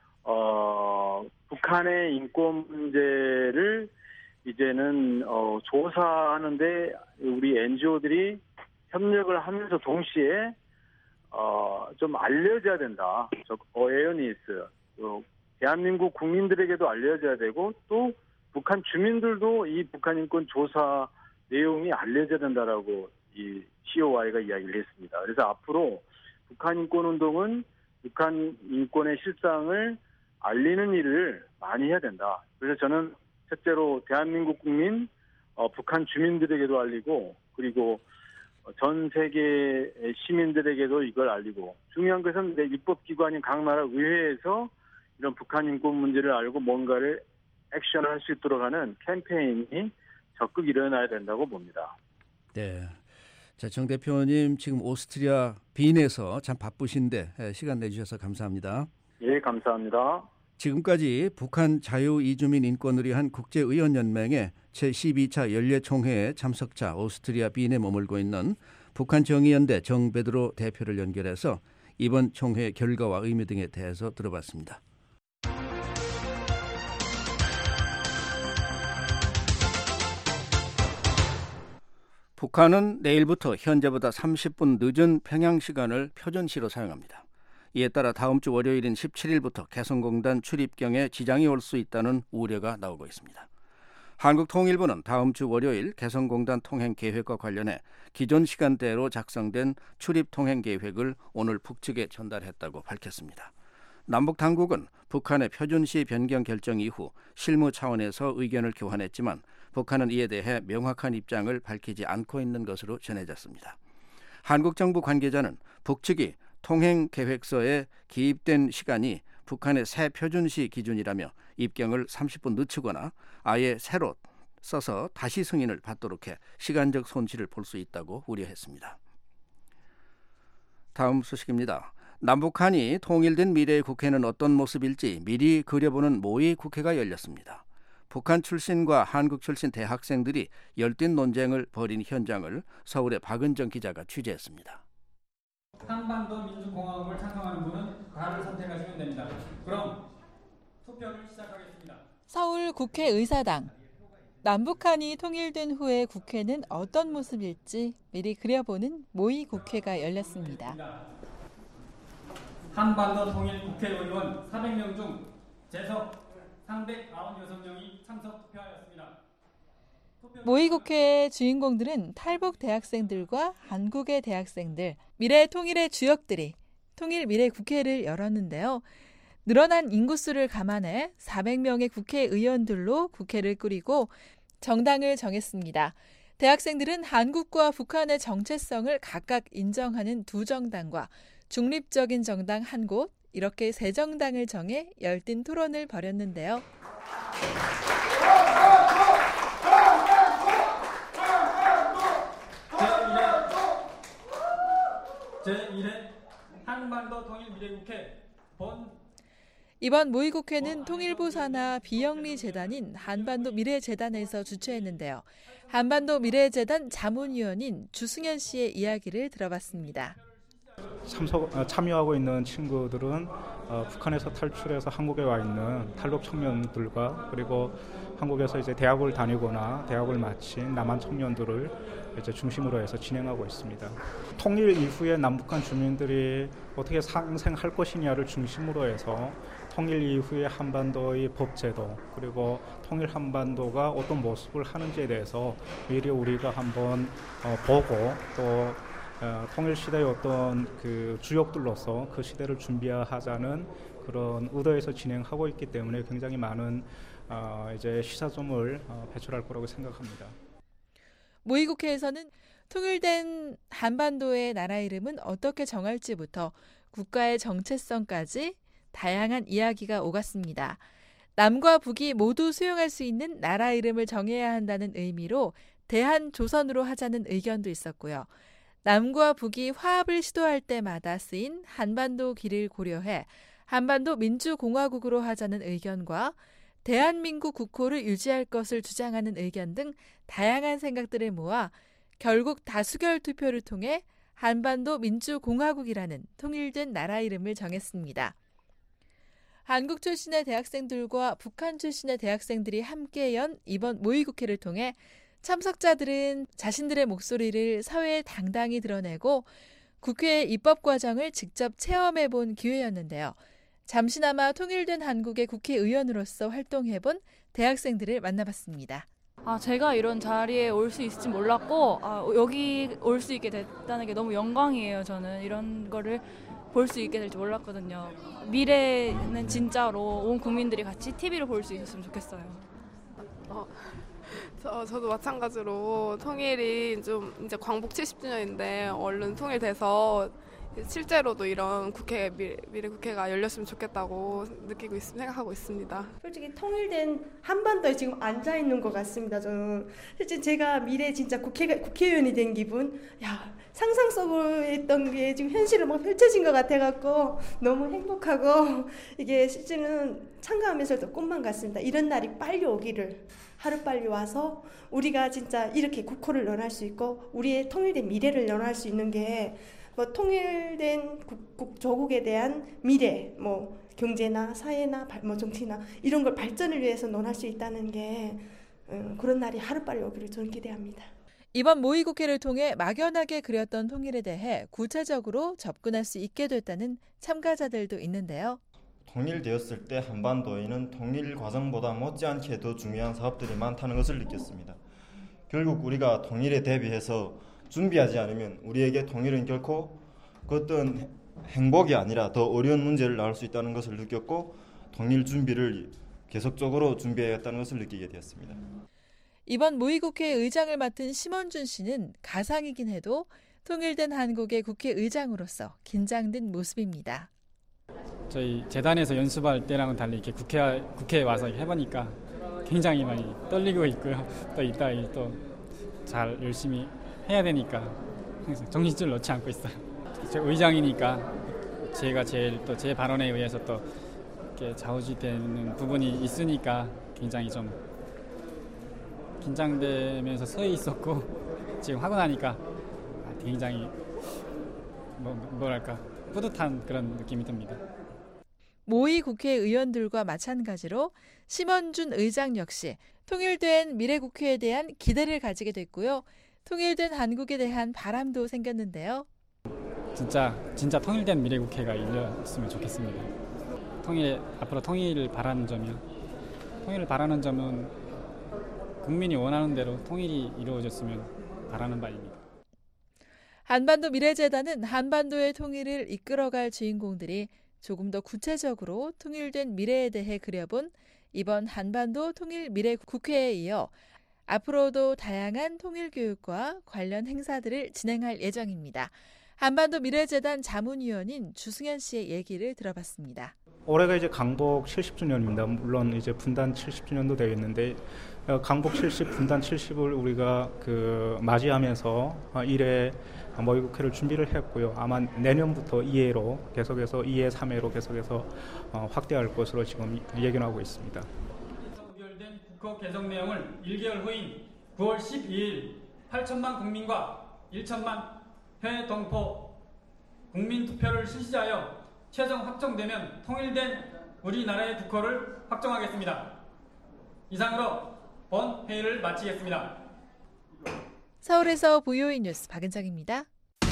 어, 북한의 인권 문제를 이제는 어, 조사하는데 우리 엔지오들이 협력을 하면서 동시에 어, 좀 알려져야 된다. 저 어웨어니스, 대한민국 국민들에게도 알려져야 되고 또 북한 주민들도 이 북한 인권 조사 내용이 알려져야 된다라고 이 씨오와이가 이야기를 했습니다. 그래서 앞으로 북한 인권 운동은 북한 인권의 실상을 알리는 일을 많이 해야 된다. 그래서 저는 첫째로 대한민국 국민, 어, 북한 주민들에게도 알리고 그리고 전 세계 시민들에게도 이걸 알리고 중요한 것은 입법기관인 각 나라 의회에서 이런 북한 인권 문제를 알고 뭔가를 액션할 수 있도록 하는 캠페인이 적극 일어나야 된다고 봅니다. 네. 자, 정 대표님 지금 오스트리아 빈에서 참 바쁘신데 시간 내주셔서 감사합니다. 예, 감사합니다. 지금까지 북한 자유이주민 인권을 위한 국제의원연맹의 제십이 차 연례총회에 참석자 오스트리아 빈에 머물고 있는 북한 정의연대 정베드로 대표를 연결해서 이번 총회 결과와 의미 등에 대해서 들어봤습니다. 북한은 내일부터 현재보다 삼십 분 늦은 평양 시간을 표준시로 사용합니다. 이에 따라 다음 주 월요일인 십칠 일부터 개성공단 출입경에 지장이 올 수 있다는 우려가 나오고 있습니다. 한국통일부는 다음 주 월요일 개성공단 통행 계획과 관련해 기존 시간대로 작성된 출입 통행 계획을 오늘 북측에 전달했다고 밝혔습니다. 남북 당국은 북한의 표준시 변경 결정 이후 실무 차원에서 의견을 교환했지만 북한은 이에 대해 명확한 입장을 밝히지 않고 있는 것으로 전해졌습니다. 한국 정부 관계자는 북측이 통행 계획서에 기입된 시간이 북한의 새 표준시 기준이라며 입경을 삼십 분 늦추거나 아예 새로 써서 다시 승인을 받도록 해 시간적 손실을 볼 수 있다고 우려했습니다. 다음 소식입니다. 남북한이 통일된 미래의 국회는 어떤 모습일지 미리 그려보는 모의 국회가 열렸습니다. 북한 출신과 한국 출신 대학생들이 열띤 논쟁을 벌인 현장을 서울의 박은정 기자가 취재했습니다. 한반도 민주공화국을 찬성하는 분은 가를 선택하시면 됩니다. 그럼 투표를 시작하겠습니다. 서울 국회의사당. 남북한이 통일된 후에 국회는 어떤 모습일지 미리 그려보는 모의 국회가 열렸습니다. 한반도 통일 국회의원 사백 명 중 재석 삼백구십육 명이 참석 투표하였습니다. 모의 국회의 주인공들은 탈북 대학생들과 한국의 대학생들, 미래 통일의 주역들이 통일 미래 국회를 열었는데요. 늘어난 인구수를 감안해 사백 명의 국회의원들로 국회를 꾸리고 정당을 정했습니다. 대학생들은 한국과 북한의 정체성을 각각 인정하는 두 정당과 중립적인 정당 한 곳, 이렇게 세 정당을 정해 열띤 토론을 벌였는데요. 제일 회 한반도 통일 미래국회 본 이번 모의국회는 통일부 산하 비영리 재단인 한반도 미래재단에서 주최했는데요. 한반도 미래재단 자문위원인 주승현 씨의 이야기를 들어봤습니다. 참석, 참여하고 있는 친구들은 어, 북한에서 탈출해서 한국에 와 있는 탈북 청년들과 그리고 한국에서 이제 대학을 다니거나 대학을 마친 남한 청년들을 이제 중심으로 해서 진행하고 있습니다. 통일 이후에 남북한 주민들이 어떻게 상생할 것이냐를 중심으로 해서 통일 이후에 한반도의 법제도 그리고 통일 한반도가 어떤 모습을 하는지에 대해서 미리 우리가 한번 어, 보고 또 어, 통일 시대의 어떤 그 주역들로서 그 시대를 준비하자는 그런 의도에서 진행하고 있기 때문에 굉장히 많은 어, 이제 시사점을 어, 배출할 거라고 생각합니다. 모의국회에서는 통일된 한반도의 나라 이름은 어떻게 정할지부터 국가의 정체성까지 다양한 이야기가 오갔습니다. 남과 북이 모두 수용할 수 있는 나라 이름을 정해야 한다는 의미로 대한조선으로 하자는 의견도 있었고요. 남과 북이 화합을 시도할 때마다 쓰인 한반도 길을 고려해 한반도 민주공화국으로 하자는 의견과 대한민국 국호를 유지할 것을 주장하는 의견 등 다양한 생각들을 모아 결국 다수결 투표를 통해 한반도 민주공화국이라는 통일된 나라 이름을 정했습니다. 한국 출신의 대학생들과 북한 출신의 대학생들이 함께 연 이번 모의국회를 통해 참석자들은 자신들의 목소리를 사회에 당당히 드러내고 국회의 입법 과정을 직접 체험해본 기회였는데요. 잠시나마 통일된 한국의 국회의원으로서 활동해본 대학생들을 만나봤습니다. 아, 제가 이런 자리에 올 수 있을지 몰랐고 아, 여기 올 수 있게 됐다는 게 너무 영광이에요. 저는 이런 거를 볼 수 있게 될지 몰랐거든요. 미래는 진짜로 온 국민들이 같이 티비로 볼 수 있었으면 좋겠어요. 어, 저, 저도 마찬가지로 통일이 좀 이제 광복 칠십 주년인데 얼른 통일돼서 실제로도 이런 국회 미래, 미래 국회가 열렸으면 좋겠다고 느끼고 있, 생각하고 있습니다. 솔직히 통일된 한반도에 지금 앉아 있는 것 같습니다. 저는 실제 제가 미래 진짜 국회 국회의원이 된 기분, 야 상상 속으로 했던 게 지금 현실로 막 펼쳐진 것 같아갖고 너무 행복하고 이게 실제는 참가하면서도 꿈만 같습니다. 이런 날이 빨리 오기를. 하루 빨리 와서 우리가 진짜 이렇게 국호를 연할 수 있고 우리의 통일된 미래를 연할 수 있는 게 뭐 통일된 국, 국, 조국에 대한 미래, 뭐 경제나 사회나 뭐 정치나 이런 걸 발전을 위해서 논할 수 있다는 게 음, 그런 날이 하루빨리 오기를 저는 기대합니다. 이번 모의국회를 통해 막연하게 그렸던 통일에 대해 구체적으로 접근할 수 있게 됐다는 참가자들도 있는데요. 통일되었을 때 한반도에는 통일 과정보다 못지않게 더 중요한 사업들이 많다는 것을 느꼈습니다. 결국 우리가 통일에 대비해서 준비하지 않으면 우리에게 통일은 결코 그 어떤 행복이 아니라 더 어려운 문제를 낳을 수 있다는 것을 느꼈고 통일 준비를 계속적으로 준비해야겠다는 것을 느끼게 되었습니다. 이번 모의국회 의장을 맡은 심원준 씨는 가상이긴 해도 통일된 한국의 국회의장으로서 긴장된 모습입니다. 저희 재단에서 연습할 때랑은 달리 이렇게 국회 국회에 와서 해보니까 굉장히 많이 떨리고 있고요. 또 이따 또 잘 열심히 해야 되니까 항상 정신줄 놓지 않고 있어요. 제가 의장이니까 제가 제일 또 제 발언에 의해서 또 이렇게 좌우지되는 부분이 있으니까 굉장히 좀 긴장되면서 서 있었고 지금 하고 나니까 굉장히 뭐, 뭐랄까 뿌듯한 그런 느낌이 듭니다. 모의 국회의원들과 마찬가지로 심원준 의장 역시 통일된 미래국회에 대한 기대를 가지게 됐고요. 통일된 한국에 대한 바람도 생겼는데요. 진짜 진짜 통일된 미래국회가 열렸으면 좋겠습니다. 통일 앞으로 통일을 바라는 점이요. 통일을 바라는 점은 국민이 원하는 대로 통일이 이루어졌으면 바라는 바입니다. 한반도 미래재단은 한반도의 통일을 이끌어갈 주인공들이 조금 더 구체적으로 통일된 미래에 대해 그려본 이번 한반도 통일 미래 국회에 이어 앞으로도 다양한 통일 교육과 관련 행사들을 진행할 예정입니다. 한반도 미래재단 자문위원인 주승현 씨의 얘기를 들어봤습니다. 올해가 이제 강복 칠십 주년입니다. 물론 이제 분단 칠십 주년도 되겠는데 강복 칠십, 분단 칠십을 우리가 그 맞이하면서 일 회 모의국회를 준비를 했고요. 아마 내년부터 이 회로 계속해서 이 회, 삼 회로 계속해서 확대할 것으로 지금 예견하고 있습니다. 의결된 국회 개정 내용을 일 개월 후인 구월 십이일 팔천만 국민과 천만 해외 동포 국민 투표를 실시하여 최종 확정되면 통일된 우리나라의 국호를 확정하겠습니다. 이상으로 본 회의를 마치겠습니다. 서울에서 브이오에이 뉴스 박은정입니다.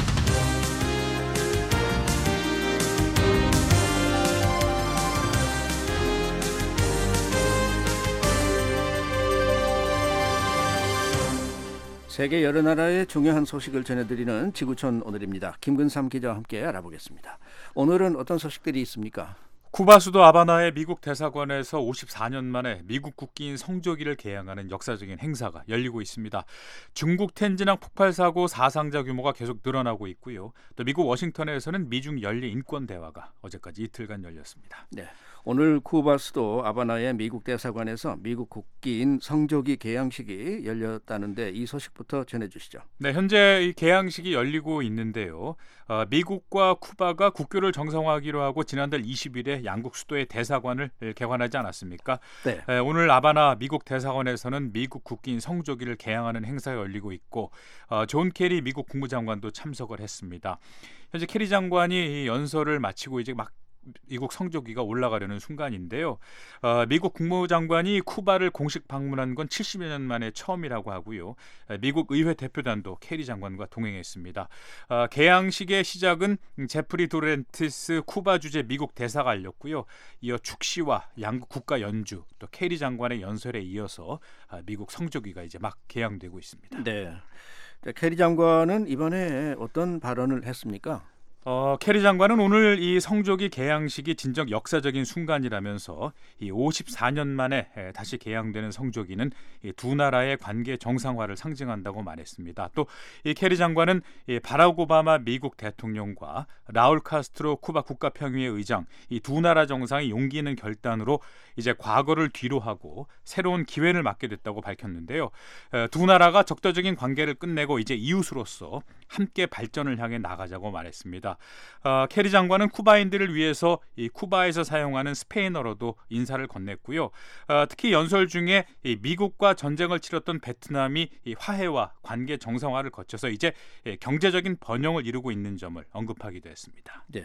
세계 여러 나라의 중요한 소식을 전해드리는 지구촌 오늘입니다. 김근삼 기자와 함께 알아보겠습니다. 오늘은 어떤 소식들이 있습니까? 쿠바 수도 하바나의 미국 대사관에서 오십사 년 만에 미국 국기인 성조기를 개양하는 역사적인 행사가 열리고 있습니다. 중국 텐진항 폭발 사고 사상자 규모가 계속 늘어나고 있고요. 또 미국 워싱턴에서는 미중 연례 인권 대화가 어제까지 이틀간 열렸습니다. 네, 오늘 쿠바 수도 하바나의 미국 대사관에서 미국 국기인 성조기 개양식이 열렸다는데 이 소식부터 전해주시죠. 네, 현재 이 개양식이 열리고 있는데요. 어, 미국과 쿠바가 국교를 정상화하기로 하고 지난달 이십 일에 양국 수도의 대사관을 개관하지 않았습니까? 네. 에, 오늘 하바나 미국 대사관에서는 미국 국기인 성조기를 개양하는 행사가 열리고 있고 어, 존 케리 미국 국무장관도 참석을 했습니다. 현재 케리 장관이 이 연설을 마치고 이제 막 미국 성조기가 올라가려는 순간인데요. 어, 미국 국무장관이 쿠바를 공식 방문한 건 칠십여 년 만에 처음이라고 하고요. 미국 의회 대표단도 케리 장관과 동행했습니다. 어, 개양식의 시작은 제프리 도렌티스 쿠바 주재 미국 대사가 알렸고요. 이어 축시와 양국 국가 연주, 또 케리 장관의 연설에 이어서 미국 성조기가 이제 막 개양되고 있습니다. 네, 케리 장관은 이번에 어떤 발언을 했습니까? 어, 케리 장관은 오늘 이 성조기 개양식이 진정 역사적인 순간이라면서 이 오십사 년 만에 다시 개양되는 성조기는 이 두 나라의 관계 정상화를 상징한다고 말했습니다. 또 이 케리 장관은 이 바락 오바마 미국 대통령과 라울 카스트로 쿠바 국가평의회 의장 이 두 나라 정상이 용기 있는 결단으로 이제 과거를 뒤로하고 새로운 기회를 맞게 됐다고 밝혔는데요. 에, 두 나라가 적대적인 관계를 끝내고 이제 이웃으로서 함께 발전을 향해 나가자고 말했습니다. 어, 케리 장관은 쿠바인들을 위해서 이 쿠바에서 사용하는 스페인어로도 인사를 건넸고요. 어, 특히 연설 중에 이 미국과 전쟁을 치렀던 베트남이 이 화해와 관계 정상화를 거쳐서 이제 경제적인 번영을 이루고 있는 점을 언급하기도 했습니다. 네,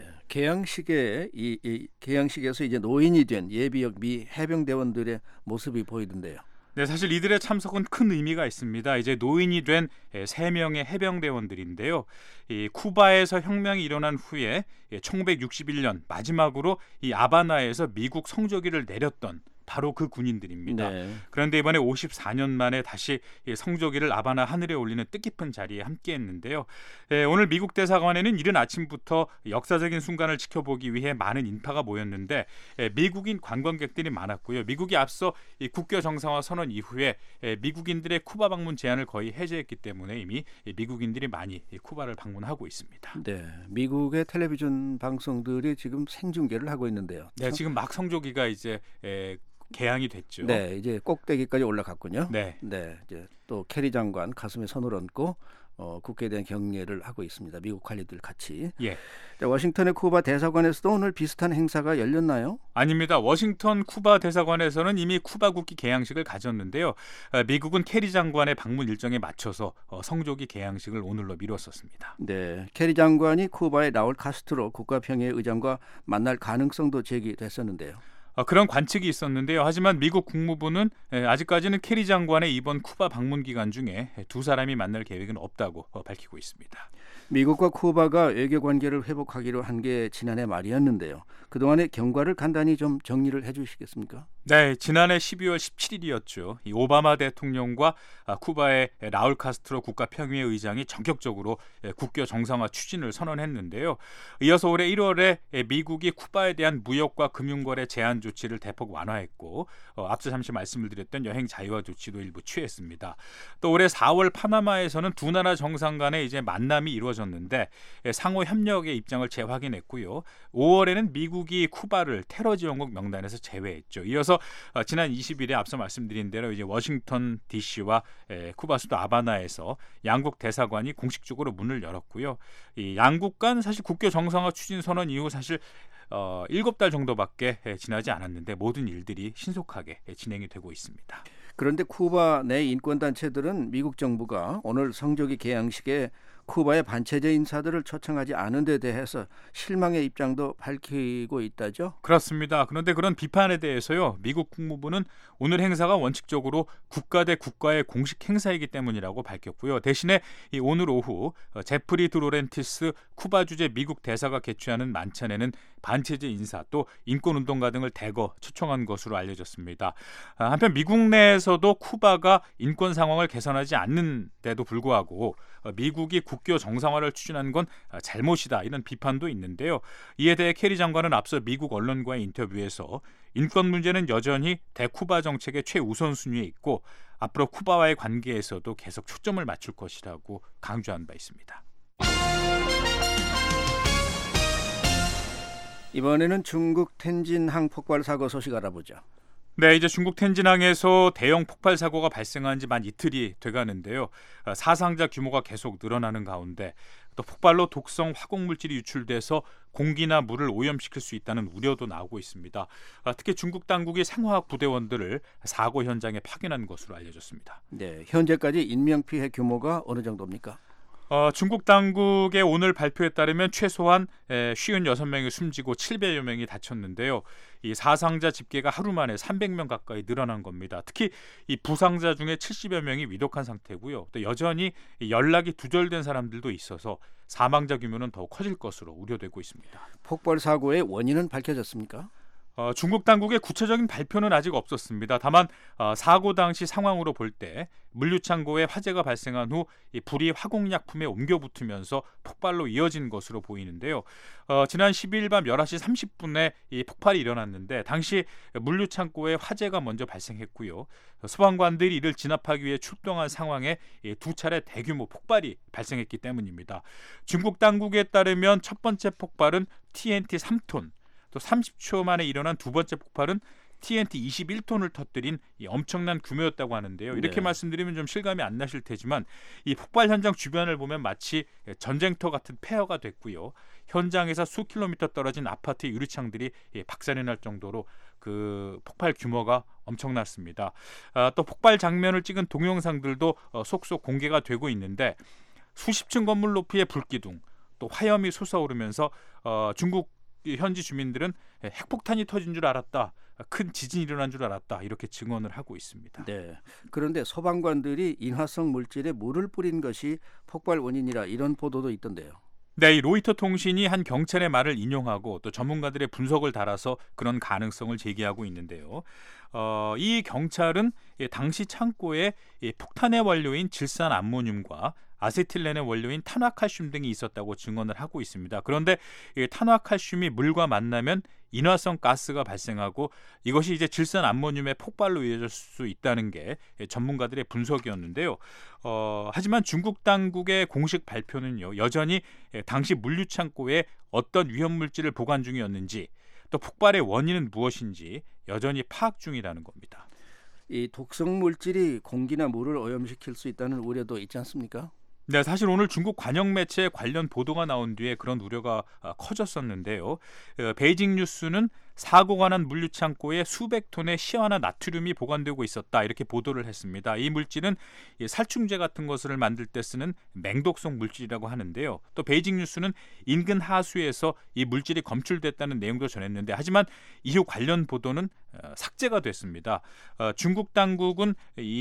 개양식에 이, 이 개양식에서 이제 노인이 된 예비역 미 해병대원들의 모습이 보이던데요. 네, 사실 이들의 참석은 큰 의미가 있습니다. 이제 노인이 된 세 명의 해병대원들인데요. 이 쿠바에서 혁명이 일어난 후에 천구백육십일 년 마지막으로 이 하바나에서 미국 성조기를 내렸던 바로 그 군인들입니다. 네. 그런데 이번에 오십사 년 만에 다시 성조기를 하바나 하늘에 올리는 뜻깊은 자리에 함께했는데요. 예, 오늘 미국 대사관에는 이른 아침부터 역사적인 순간을 지켜보기 위해 많은 인파가 모였는데 예, 미국인 관광객들이 많았고요. 미국이 앞서 이 국교 정상화 선언 이후에 예, 미국인들의 쿠바 방문 제한을 거의 해제했기 때문에 이미 미국인들이 많이 쿠바를 방문하고 있습니다. 네, 미국의 텔레비전 방송들이 지금 생중계를 하고 있는데요. 네, 지금 막 성조기가 이제 예, 개양이 됐죠. 네, 이제 꼭대기까지 올라갔군요. 네, 네, 이제 또 케리 장관 가슴에 손을 얹고 어, 국회에 대한 격려를 하고 있습니다. 미국 관리들 같이. 예. 자, 워싱턴의 쿠바 대사관에서도 오늘 비슷한 행사가 열렸나요? 아닙니다. 워싱턴 쿠바 대사관에서는 이미 쿠바 국기 개양식을 가졌는데요. 미국은 케리 장관의 방문 일정에 맞춰서 성조기 개양식을 오늘로 미뤘었습니다. 네, 케리 장관이 쿠바의 라울 카스트로 국가평의회 의장과 만날 가능성도 제기됐었는데요. 그런 관측이 있었는데요. 하지만 미국 국무부는 아직까지는 케리 장관의 이번 쿠바 방문 기간 중에 두 사람이 만날 계획은 없다고 밝히고 있습니다. 미국과 쿠바가 외교 관계를 회복하기로 한 게 지난해 말이었는데요. 그동안의 경과를 간단히 좀 정리를 해 주시겠습니까? 네, 지난해 십이월 십칠일이었죠. 이 오바마 대통령과 쿠바의 라울 카스트로 국가평의회 의장이 전격적으로 국교 정상화 추진을 선언했는데요. 이어서 올해 일월에 미국이 쿠바에 대한 무역과 금융거래 제한 조치를 대폭 완화했고 어, 앞서 잠시 말씀을 드렸던 여행 자유화 조치도 일부 취했습니다. 또 올해 사월 파나마에서는 두 나라 정상 간의 이제 만남이 이루어졌는데 상호 협력의 입장을 재확인했고요. 오월에는 미국이 쿠바를 테러 지원국 명단에서 제외했죠. 이어서 어, 지난 이십 일에 앞서 말씀드린 대로 이제 워싱턴 디씨와 에, 쿠바 수도 하바나에서 양국 대사관이 공식적으로 문을 열었고요. 이 양국 간 사실 국교 정상화 추진 선언 이후 사실 어, 일곱 달 정도밖에 지나지 않았는데 모든 일들이 신속하게 진행이 되고 있습니다. 그런데 쿠바 내 인권단체들은 미국 정부가 오늘 성조기 개양식에 쿠바의 반체제 인사들을 초청하지 않은 데 대해서 실망의 입장도 밝히고 있다죠? 그렇습니다. 그런데 그런 비판에 대해서요, 미국 국무부는 오늘 행사가 원칙적으로 국가 대 국가의 공식 행사이기 때문이라고 밝혔고요. 대신에 이 오늘 오후 제프리 드로렌티스 쿠바 주재 미국 대사가 개최하는 만찬에는 반체제 인사 또 인권운동가 등을 대거 초청한 것으로 알려졌습니다. 한편 미국 내에서도 쿠바가 인권 상황을 개선하지 않는데도 불구하고 미국이 국교 정상화를 추진한 건 잘못이다, 이런 비판도 있는데요. 이에 대해 캐리 장관은 앞서 미국 언론과의 인터뷰에서 인권 문제는 여전히 대쿠바 정책의 최우선순위에 있고 앞으로 쿠바와의 관계에서도 계속 초점을 맞출 것이라고 강조한 바 있습니다. 이번에는 중국 텐진항 폭발 사고 소식 알아보죠. 네, 이제 중국 텐진항에서 대형 폭발 사고가 발생한 지 만 이틀이 돼가는데요. 사상자 규모가 계속 늘어나는 가운데 또 폭발로 독성 화공물질이 유출돼서 공기나 물을 오염시킬 수 있다는 우려도 나오고 있습니다. 특히 중국 당국이 생화학 부대원들을 사고 현장에 파견한 것으로 알려졌습니다. 네, 현재까지 인명피해 규모가 어느 정도입니까? 어, 중국 당국의 오늘 발표에 따르면 최소한 오십육 명이 숨지고 칠백여 명이 다쳤는데요. 이 사상자 집계가 하루 만에 삼백 명 가까이 늘어난 겁니다. 특히 이 부상자 중에 칠십여 명이 위독한 상태고요. 또 여전히 연락이 두절된 사람들도 있어서 사망자 규모는 더욱 커질 것으로 우려되고 있습니다. 폭발 사고의 원인은 밝혀졌습니까? 어, 중국 당국의 구체적인 발표는 아직 없었습니다. 다만 어, 사고 당시 상황으로 볼 때 물류창고에 화재가 발생한 후 이 불이 화공약품에 옮겨 붙으면서 폭발로 이어진 것으로 보이는데요. 어, 지난 십이일 밤 열한 시 삼십 분에 이 폭발이 일어났는데 당시 물류창고에 화재가 먼저 발생했고요. 소방관들이 이를 진압하기 위해 출동한 상황에 이 두 차례 대규모 폭발이 발생했기 때문입니다. 중국 당국에 따르면 첫 번째 폭발은 티엔티 삼 톤, 또 삼십 초 만에 일어난 두 번째 폭발은 티엔티 이십일 톤을 터뜨린 이 엄청난 규모였다고 하는데요. 이렇게 네. 말씀드리면 좀 실감이 안 나실 테지만 이 폭발 현장 주변을 보면 마치 전쟁터 같은 폐허가 됐고요. 현장에서 수 킬로미터 떨어진 아파트 유리창들이 박살이 날 정도로 그 폭발 규모가 엄청났습니다. 아, 또 폭발 장면을 찍은 동영상들도 어, 속속 공개가 되고 있는데 수십 층 건물 높이의 불기둥, 또 화염이 솟아오르면서 어, 중국 현지 주민들은 핵폭탄이 터진 줄 알았다, 큰 지진이 일어난 줄 알았다, 이렇게 증언을 하고 있습니다. 네. 그런데 소방관들이 인화성 물질에 물을 뿌린 것이 폭발 원인이라 이런 보도도 있던데요. 네, 이 로이터 통신이 한 경찰의 말을 인용하고 또 전문가들의 분석을 달아서 그런 가능성을 제기하고 있는데요. 어, 이 경찰은 당시 창고에 폭탄의 원료인 질산 암모늄과 아세틸렌의 원료인 탄화칼슘 등이 있었다고 증언을 하고 있습니다. 그런데 이 탄화칼슘이 물과 만나면 인화성 가스가 발생하고 이것이 이제 질산 암모늄의 폭발로 이어질 수 있다는 게 전문가들의 분석이었는데요. 어, 하지만 중국 당국의 공식 발표는요, 여전히 당시 물류 창고에 어떤 위험 물질을 보관 중이었는지 또 폭발의 원인은 무엇인지 여전히 파악 중이라는 겁니다. 이 독성 물질이 공기나 물을 오염시킬 수 있다는 우려도 있지 않습니까? 네, 사실 오늘 중국 관영 매체에 관련 보도가 나온 뒤에 그런 우려가 커졌었는데요. 베이징 뉴스는 사고가 난 물류 창고에 수백 톤의 시아나 나트륨이 보관되고 있었다, 이렇게 보도를 했습니다. 이 물질은 살충제 같은 것을 만들 때 쓰는 맹독성 물질이라고 하는데요. 또 베이징 뉴스는 인근 하수에서 이 물질이 검출됐다는 내용도 전했는데 하지만 이후 관련 보도는 삭제가 됐습니다. 중국 당국은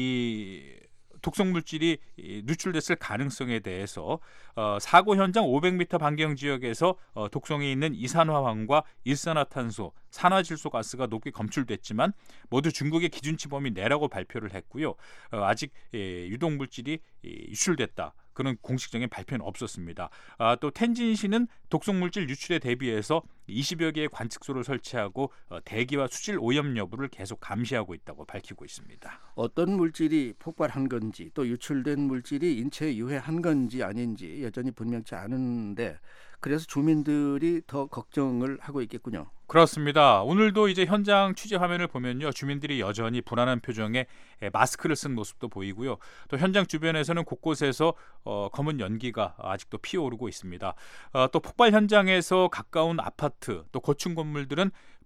이 독성 물질이 누출됐을 가능성에 대해서 어, 사고 현장 오백 미터 반경 지역에서 어, 독성이 있는 이산화황과 일산화탄소, 산화질소 가스가 높게 검출됐지만 모두 중국의 기준치 범위 내라고 발표를 했고요. 어, 아직 예, 유독 물질이 예, 유출됐다, 그런 공식적인 발표는 없었습니다. 아, 또 텐진시는 독성물질 유출에 대비해서 이십여 개의 관측소를 설치하고 어, 대기와 수질 오염 여부를 계속 감시하고 있다고 밝히고 있습니다. 어떤 물질이 폭발한 건지 또 유출된 물질이 인체에 유해한 건지 아닌지 여전히 분명치 않은데 그래서 주민들이 더 걱정을 하고 있겠군요. 그렇습니다. 오늘도 이제 현장 취재 화면을 보면요, 주민들이 여전히 불안한 표정에 마스크를 쓴 모습도 보이고요. 또 현장 주변에서는 곳곳에서 어, 검은 연기가 아직도 피어오르고 있습니다. 어, 또 폭발 현장에서 가까운 아파트 또 고층 건물들은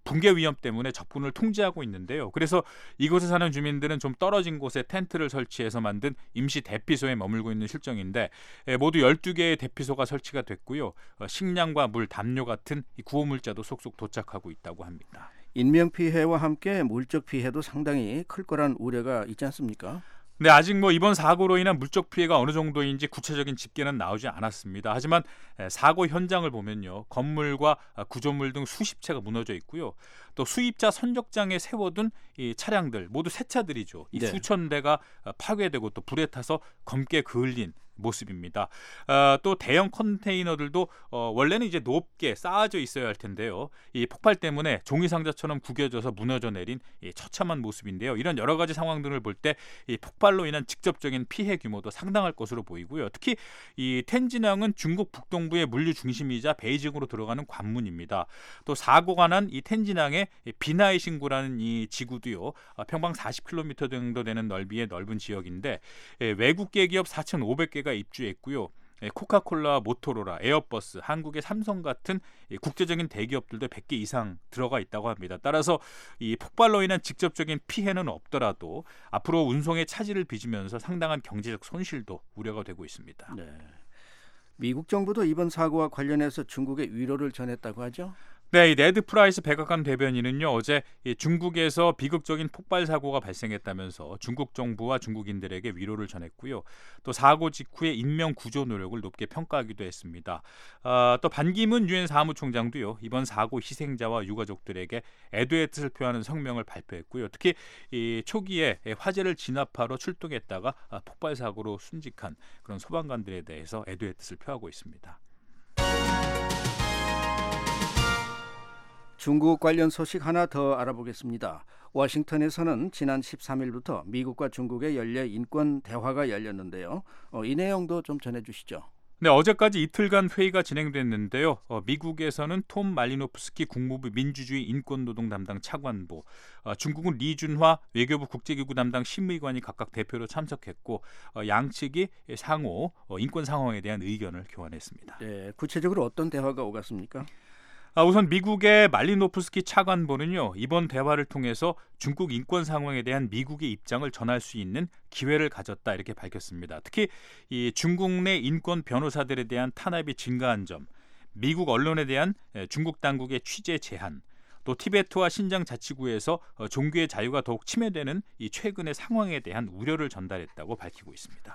붕괴 위험 때문에 적군을 통제하고 있는데요. 그래서 이곳에 사는 주민들은 좀 떨어진 곳에 텐트를 설치해서 만든 임시 대피소에 머물고 있는 실정인데 모두 열두 개의 대피소가 설치가 됐고요. 식량과 물, 담요 같은 구호물자도 속속 도착하고 있다고 합니다. 인명피해와 함께 물적 피해도 상당히 클 거란 우려가 있지 않습니까? 네, 아직 뭐 이번 사고로 인한 물적 피해가 어느 정도인지 구체적인 집계는 나오지 않았습니다. 하지만 사고 현장을 보면요, 건물과 구조물 등 수십 채가 무너져 있고요. 또 수입자 선적장에 세워둔 이 차량들 모두 새 차들이죠. 이 네. 수천 대가 파괴되고 또 불에 타서 검게 그을린 모습입니다. 어, 또 대형 컨테이너들도 어, 원래는 이제 높게 쌓아져 있어야 할 텐데요. 이 폭발 때문에 종이 상자처럼 구겨져서 무너져 내린 이 처참한 모습인데요. 이런 여러 가지 상황들을 볼 때 이 폭발로 인한 직접적인 피해 규모도 상당할 것으로 보이고요. 특히 이 텐진항은 중국 북동부의 물류 중심이자 베이징으로 들어가는 관문입니다. 또 사고가 난 이 텐진항의 비나이 신구라는 이 지구도요. 평방 사십 킬로미터 정도 되는 넓이의 넓은 지역인데 외국계 기업 사천오백 개가 입주했고요. 코카콜라, 모토로라, 에어버스, 한국의 삼성 같은 국제적인 대기업들도 백 개 이상 들어가 있다고 합니다. 따라서 이 폭발로 인한 직접적인 피해는 없더라도 앞으로 운송의 차질을 빚으면서 상당한 경제적 손실도 우려가 되고 있습니다. 네. 미국 정부도 이번 사고와 관련해서 중국에 위로를 전했다고 하죠? 네, 이 네드 프라이스 백악관 대변인은요, 어제 이 중국에서 비극적인 폭발 사고가 발생했다면서 중국 정부와 중국인들에게 위로를 전했고요. 또 사고 직후의 인명 구조 노력을 높게 평가하기도 했습니다. 아, 또 반기문 유엔 사무총장도요, 이번 사고 희생자와 유가족들에게 애도의 뜻을 표하는 성명을 발표했고요. 특히 이 초기에 화재를 진압하러 출동했다가 폭발 사고로 순직한 그런 소방관들에 대해서 애도의 뜻을 표하고 있습니다. 중국 관련 소식 하나 더 알아보겠습니다. 워싱턴에서는 지난 십삼 일부터 미국과 중국의 연례 인권 대화가 열렸는데요. 어, 이 내용도 좀 전해주시죠. 네, 어제까지 이틀간 회의가 진행됐는데요. 어, 미국에서는 톰 말리노프스키 국무부 민주주의 인권노동 담당 차관보, 어, 중국은 리준화 외교부 국제기구 담당 심의관이 각각 대표로 참석했고 어, 양측이 상호 어, 인권 상황에 대한 의견을 교환했습니다. 네, 구체적으로 어떤 대화가 오갔습니까? 아, 우선 미국의 말리노프스키 차관보는요, 이번 대화를 통해서 중국 인권 상황에 대한 미국의 입장을 전할 수 있는 기회를 가졌다 이렇게 밝혔습니다. 특히 이 중국 내 인권 변호사들에 대한 탄압이 증가한 점, 미국 언론에 대한 중국 당국의 취재 제한, 또 티베트와 신장 자치구에서 종교의 자유가 더욱 침해되는 이 최근의 상황에 대한 우려를 전달했다고 밝히고 있습니다.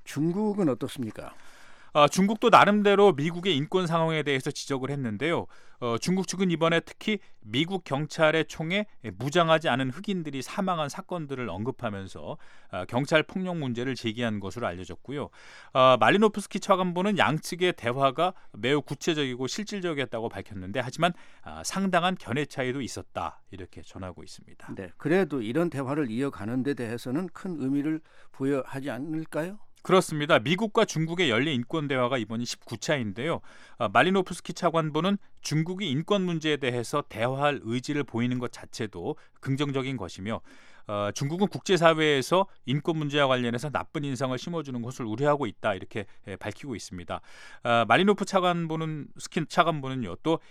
중국은 어떻습니까? 어, 중국도 나름대로 미국의 인권 상황에 대해서 지적을 했는데요. 어, 중국 측은 이번에 특히 미국 경찰의 총에 무장하지 않은 흑인들이 사망한 사건들을 언급하면서 어, 경찰 폭력 문제를 제기한 것으로 알려졌고요. 어, 말리노프스키 차관보는 양측의 대화가 매우 구체적이고 실질적이었다고 밝혔는데 하지만 어, 상당한 견해 차이도 있었다 이렇게 전하고 있습니다. 네, 그래도 이런 대화를 이어가는 데 대해서는 큰 의미를 부여하지 않을까요? 그렇습니다. 미국과 중국의 연례 인권 대화가 이번이 십구 차인데요. 어, 말리노프스키 차관보는 중국이 인권 문제에 대해서 대화할 의지를 보이는 것 자체도 긍정적인 것이며 어, 중국은 국제사회에서 인권 문제와 관련해서 나쁜 인상을 심어주는 것을 우려하고 있다 이렇게 예, 밝히고 있습니다. 어, 말리노프 차관보는 스킨 차관보는요, 또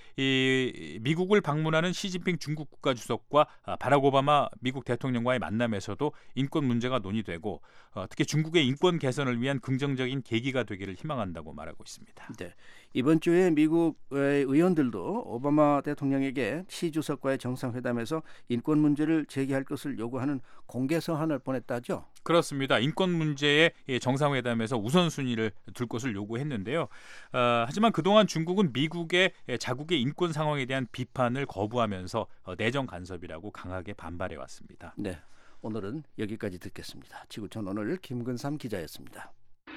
이 미국을 방문하는 시진핑 중국 국가주석과 아, 바락 오바마 미국 대통령과의 만남에서도 인권 문제가 논의되고 어, 특히 중국의 인권 개선을 위한 긍정적인 계기가 되기를 희망한다고 말하고 있습니다. 네, 이번 주에 미국의 의원들도 오바마 대통령에게 시 주석과의 정상회담에서 인권 문제를 제기할 것을 요구하는 공개 서한을 보냈다죠? 그렇습니다. 인권 문제의 정상회담에서 우선순위를 둘 것을 요구했는데요. 어, 하지만 그동안 중국은 미국의 자국의 인권 상황에 대한 비판을 거부하면서 내정 간섭이라고 강하게 반발해왔습니다. 네, 오늘은 여기까지 듣겠습니다. 지구촌 오늘 김근삼 기자였습니다.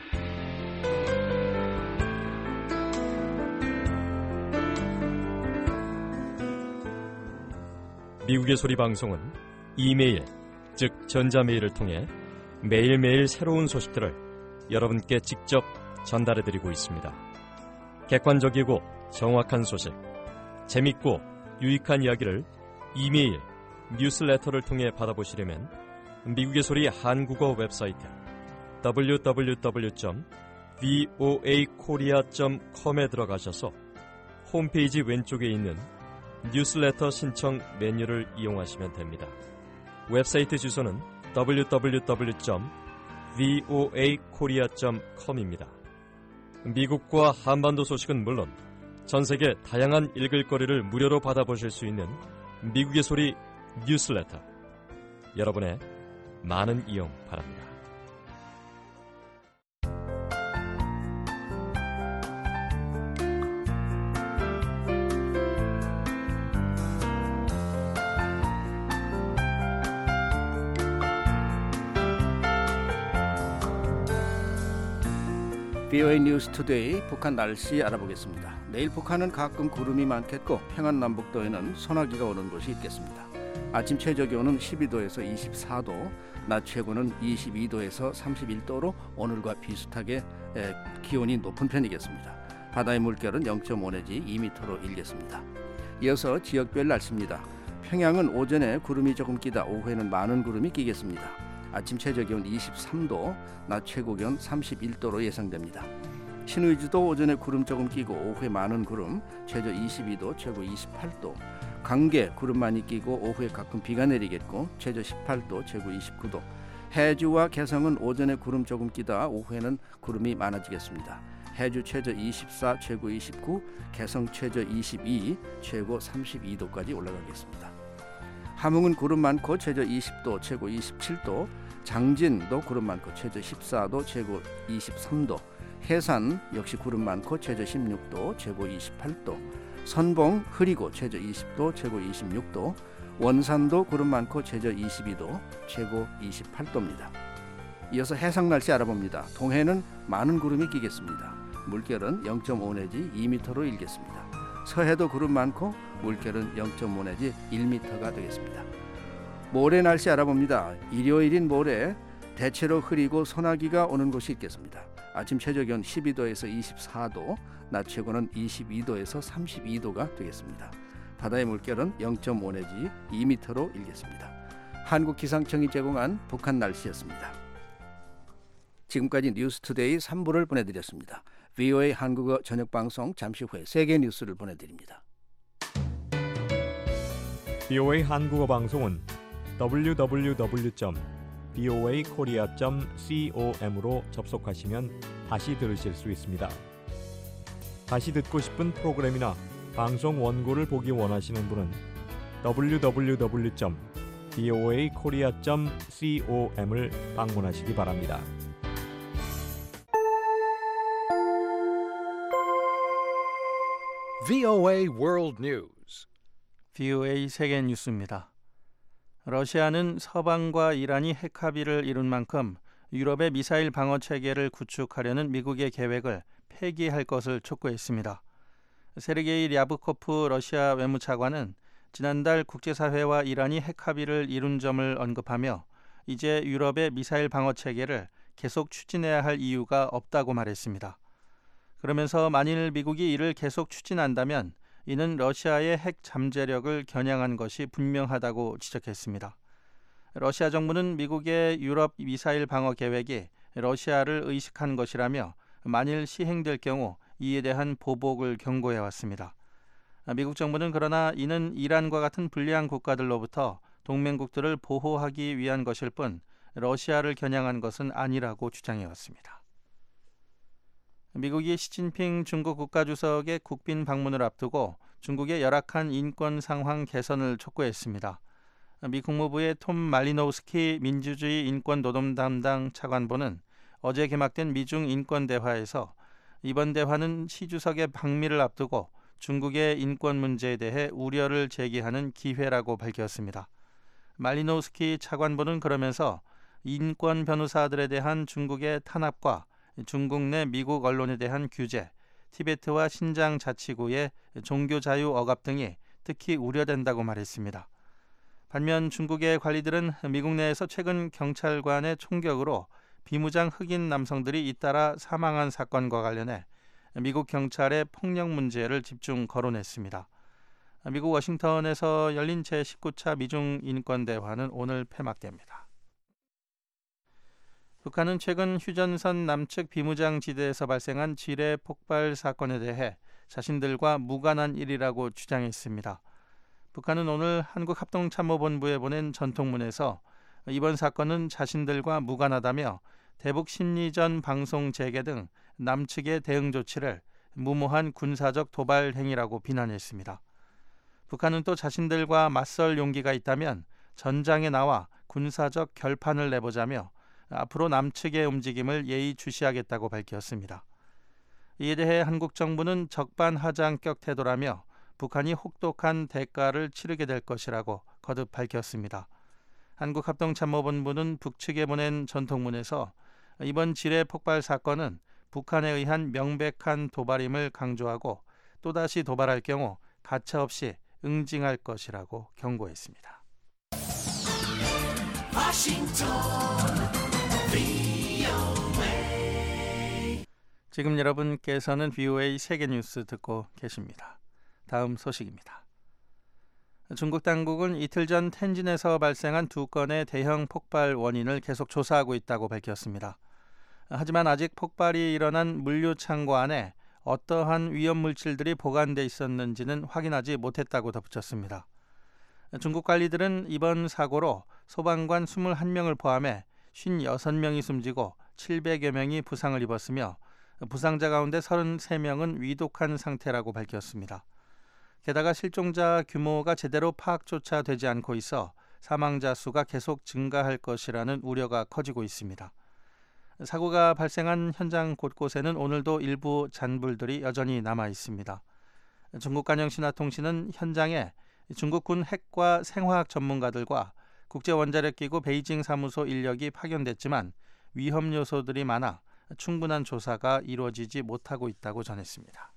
미국의 소리 방송은 이메일, 즉 전자메일을 통해 매일매일 새로운 소식들을 여러분께 직접 전달해드리고 있습니다. 객관적이고 정확한 소식, 재밌고 유익한 이야기를 이메일, 뉴스레터를 통해 받아보시려면 미국의 소리 한국어 웹사이트 더블유 더블유 더블유 점 브이오에이코리아 점 컴에 들어가셔서 홈페이지 왼쪽에 있는 뉴스레터 신청 메뉴를 이용하시면 됩니다. 웹사이트 주소는 더블유 더블유 더블유 점 브이오에이 코리아 점 컴입니다. 미국과 한반도 소식은 물론 전 세계 다양한 읽을거리를 무료로 받아보실 수 있는 미국의 소리 뉴스레터. 여러분의 많은 이용 바랍니다. 브이오에이 뉴스 투데이 북한 날씨 알아보겠습니다. 내일 북한은 가끔 구름이 많겠고 평안 남북도에는 소나기가 오는 곳이 있겠습니다. 아침 최저 기온은 십이 도에서 이십사 도, 낮 최고는 이십이 도에서 삼십일 도로 오늘과 비슷하게 에, 기온이 높은 편이겠습니다. 바다의 물결은 영 점 오 내지 이 미터로 일겠습니다. 이어서 지역별 날씨입니다. 평양은 오전에 구름이 조금 끼다 오후에는 많은 구름이 끼겠습니다. 아침 최저 기온 이십삼 도, 낮 최고 기온 삼십일 도로 예상됩니다. 신의주도 오전에 구름 조금 끼고 오후에 많은 구름, 최저 이십이 도, 최고 이십팔 도. 강계 구름 많이 끼고 오후에 가끔 비가 내리겠고 최저 십팔 도, 최고 이십구 도. 해주와 개성은 오전에 구름 조금 끼다 오후에는 구름이 많아지겠습니다. 해주 최저 이십사, 최고 이십구, 개성 최저 이십이, 최고 삼십이 도까지 올라가겠습니다. 함흥은 구름 많고 최저 이십 도, 최고 이십칠 도. 장진도 구름 많고 최저 십사 도, 최고 이십삼 도. 해산 역시 구름 많고 최저 십육 도, 최고 이십팔 도. 선봉 흐리고 최저 이십 도, 최고 이십육 도. 원산도 구름 많고 최저 이십이 도, 최고 이십팔 도입니다. 이어서 해상 날씨 알아봅니다. 동해는 많은 구름이 끼겠습니다. 물결은 영 점 오 내지 이 미터로 일겠습니다. 서해도 구름 많고 물결은 영 점 오 내지 일 미터가 되겠습니다. 모레 날씨 알아봅니다. 일요일인 모레 대체로 흐리고 소나기가 오는 곳이 있겠습니다. 아침 최저 기온 십이 도에서 이십사 도, 낮 최고는 이십이 도에서 삼십이 도가 되겠습니다. 바다의 물결은 영 점 오 내지 이 미터로 일겠습니다. 한국기상청이 제공한 북한 날씨였습니다. 지금까지 뉴스투데이 삼 부를 보내드렸습니다. 브이오에이 한국어 저녁방송 잠시 후에 세계 뉴스를 보내드립니다. 브이오에이 한국어 방송은 더블유 더블유 더블유 점 브이오에이 코리아 점 com으로 접속하시면 다시 들으실 수 있습니다. 다시 듣고 싶은 프로그램이나 방송 원고를 보기 원하시는 분은 더블유 더블유 더블유 점 브이오에이 코리아 점 com을 방문하시기 바랍니다. 브이오에이 World News. 브이오에이 세계 뉴스입니다. 러시아는 서방과 이란이 핵 합의를 이룬 만큼 유럽의 미사일 방어 체계를 구축하려는 미국의 계획을 폐기할 것을 촉구했습니다. 세르게이 랴브코프 러시아 외무차관은 지난달 국제사회와 이란이 핵 합의를 이룬 점을 언급하며 이제 유럽의 미사일 방어 체계를 계속 추진해야 할 이유가 없다고 말했습니다. 그러면서 만일 미국이 이를 계속 추진한다면 이는 러시아의 핵 잠재력을 겨냥한 것이 분명하다고 지적했습니다. 러시아 정부는 미국의 유럽 미사일 방어 계획이 러시아를 의식한 것이라며 만일 시행될 경우 이에 대한 보복을 경고해왔습니다. 미국 정부는 그러나 이는 이란과 같은 불리한 국가들로부터 동맹국들을 보호하기 위한 것일 뿐 러시아를 겨냥한 것은 아니라고 주장해왔습니다. 미국이 시진핑 중국 국가주석의 국빈 방문을 앞두고 중국의 열악한 인권 상황 개선을 촉구했습니다. 미 국무부의 톰 말리노우스키 민주주의 인권 노동 담당 차관보는 어제 개막된 미중 인권 대화에서 이번 대화는 시 주석의 방미를 앞두고 중국의 인권 문제에 대해 우려를 제기하는 기회라고 밝혔습니다. 말리노우스키 차관보는 그러면서 인권 변호사들에 대한 중국의 탄압과 중국 내 미국 언론에 대한 규제, 티베트와 신장 자치구의 종교 자유 억압 등이 특히 우려된다고 말했습니다. 반면 중국의 관리들은 미국 내에서 최근 경찰관의 총격으로 비무장 흑인 남성들이 잇따라 사망한 사건과 관련해 미국 경찰의 폭력 문제를 집중 거론했습니다. 미국 워싱턴에서 열린 제십구 차 미중 인권 대화는 오늘 폐막됩니다. 북한은 최근 휴전선 남측 비무장 지대에서 발생한 지뢰 폭발 사건에 대해 자신들과 무관한 일이라고 주장했습니다. 북한은 오늘 한국합동참모본부에 보낸 전통문에서 이번 사건은 자신들과 무관하다며 대북 심리전 방송 재개 등 남측의 대응 조치를 무모한 군사적 도발 행위라고 비난했습니다. 북한은 또 자신들과 맞설 용기가 있다면 전장에 나와 군사적 결판을 내보자며 앞으로 남측의 움직임을 예의주시하겠다고 밝혔습니다. 이에 대해 한국 정부는 적반하장격 태도라며 북한이 혹독한 대가를 치르게 될 것이라고 거듭 밝혔습니다. 한국합동참모본부는 북측에 보낸 전통문에서 이번 지뢰 폭발 사건은 북한에 의한 명백한 도발임을 강조하고 또다시 도발할 경우 가차없이 응징할 것이라고 경고했습니다. 지금 여러분께서는 브이오에이 세계뉴스 듣고 계십니다. 다음 소식입니다. 중국 당국은 이틀 전 텐진에서 발생한 두 건의 대형 폭발 원인을 계속 조사하고 있다고 밝혔습니다. 하지만 아직 폭발이 일어난 물류 창고 안에 어떠한 위험 물질들이 보관돼 있었는지는 확인하지 못했다고 덧붙였습니다. 중국 관리들은 이번 사고로 소방관 이십일 명을 포함해 오십육 명이 숨지고 칠백여 명이 부상을 입었으며 부상자 가운데 삼십삼 명은 위독한 상태라고 밝혔습니다. 게다가 실종자 규모가 제대로 파악조차 되지 않고 있어 사망자 수가 계속 증가할 것이라는 우려가 커지고 있습니다. 사고가 발생한 현장 곳곳에는 오늘도 일부 잔불들이 여전히 남아 있습니다. 중국 간영신화통신은 현장에 중국군 핵과 생화학 전문가들과 국제원자력기구 베이징 사무소 인력이 파견됐지만 위험 요소들이 많아 충분한 조사가 이루어지지 못하고 있다고 전했습니다.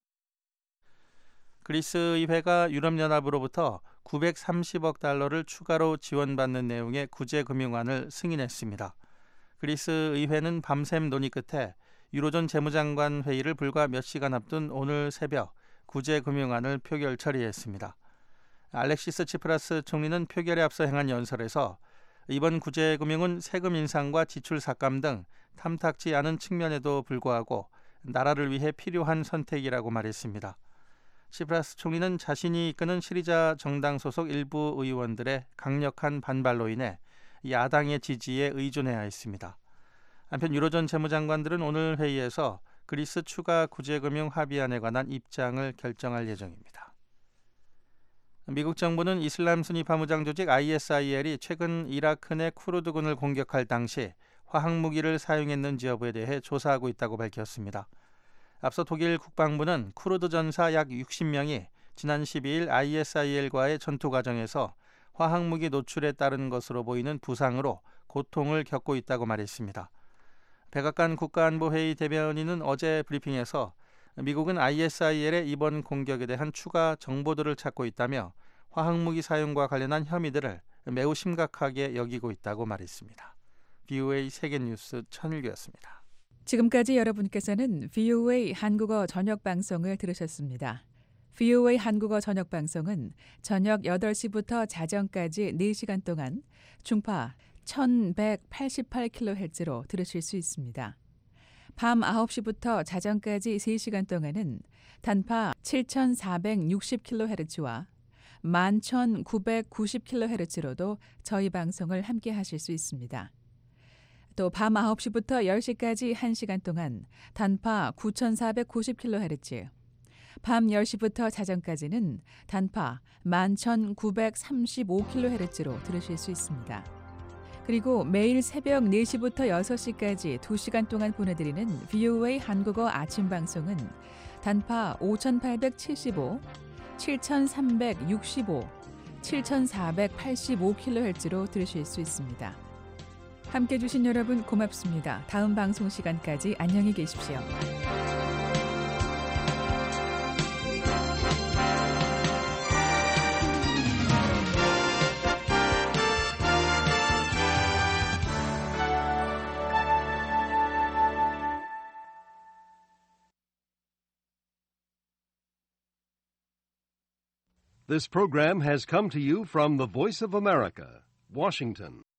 그리스 의회가 유럽연합으로부터 구백삼십억 달러를 추가로 지원받는 내용의 구제금융안을 승인했습니다. 그리스 의회는 밤샘 논의 끝에 유로존 재무장관 회의를 불과 몇 시간 앞둔 오늘 새벽 구제금융안을 표결 처리했습니다. 알렉시스 치프라스 총리는 표결에 앞서 행한 연설에서 이번 구제금융은 세금 인상과 지출 삭감 등 탐탁지 않은 측면에도 불구하고 나라를 위해 필요한 선택이라고 말했습니다. 치프라스 총리는 자신이 이끄는 시리자 정당 소속 일부 의원들의 강력한 반발로 인해 야당의 지지에 의존해야 했습니다. 한편 유로존 재무장관들은 오늘 회의에서 그리스 추가 구제금융 합의안에 관한 입장을 결정할 예정입니다. 미국 정부는 이슬람 순위 파무장 조직 아이에스아이엘이 최근 이라크 내 쿠르드군을 공격할 당시 화학무기를 사용했는지 여부에 대해 조사하고 있다고 밝혔습니다. 앞서 독일 국방부는 쿠르드 전사 약 육십 명이 지난 십이일 아이에스아이엘과의 전투 과정에서 화학무기 노출에 따른 것으로 보이는 부상으로 고통을 겪고 있다고 말했습니다. 백악관 국가안보회의 대변인은 어제 브리핑에서 미국은 아이에스아이엘의 이번 공격에 대한 추가 정보들을 찾고 있다며 화학무기 사용과 관련한 혐의들을 매우 심각하게 여기고 있다고 말했습니다. 브이오에이 세계뉴스 천일규였습니다. 지금까지 여러분께서는 브이오에이 한국어 저녁 방송을 들으셨습니다. 브이오에이 한국어 저녁 방송은 저녁 여덟 시부터 자정까지 네 시간 동안 중파 천백팔십팔 킬로헤르츠로 들으실 수 있습니다. 밤 아홉 시부터 자정까지 세 시간 동안은 단파 칠천사백육십 킬로헤르츠와 만 천구백구십 킬로헤르츠로도 저희 방송을 함께 하실 수 있습니다. 또 밤 아홉 시부터 열 시까지 한 시간 동안 단파 구천사백구십 킬로헤르츠, 밤 열 시부터 자정까지는 단파 만 천구백삼십오 킬로헤르츠로 들으실 수 있습니다. 그리고 매일 새벽 네 시부터 여섯 시까지 두 시간 동안 보내드리는 브이오에이 한국어 아침 방송은 단파 오천팔백칠십오, 칠천삼백육십오, 칠천사백팔십오 킬로헤르츠로 들으실 수 있습니다. 함께해 주신 여러분 고맙습니다. 다음 방송 시간까지 안녕히 계십시오. This program has come to you from the Voice of America, Washington.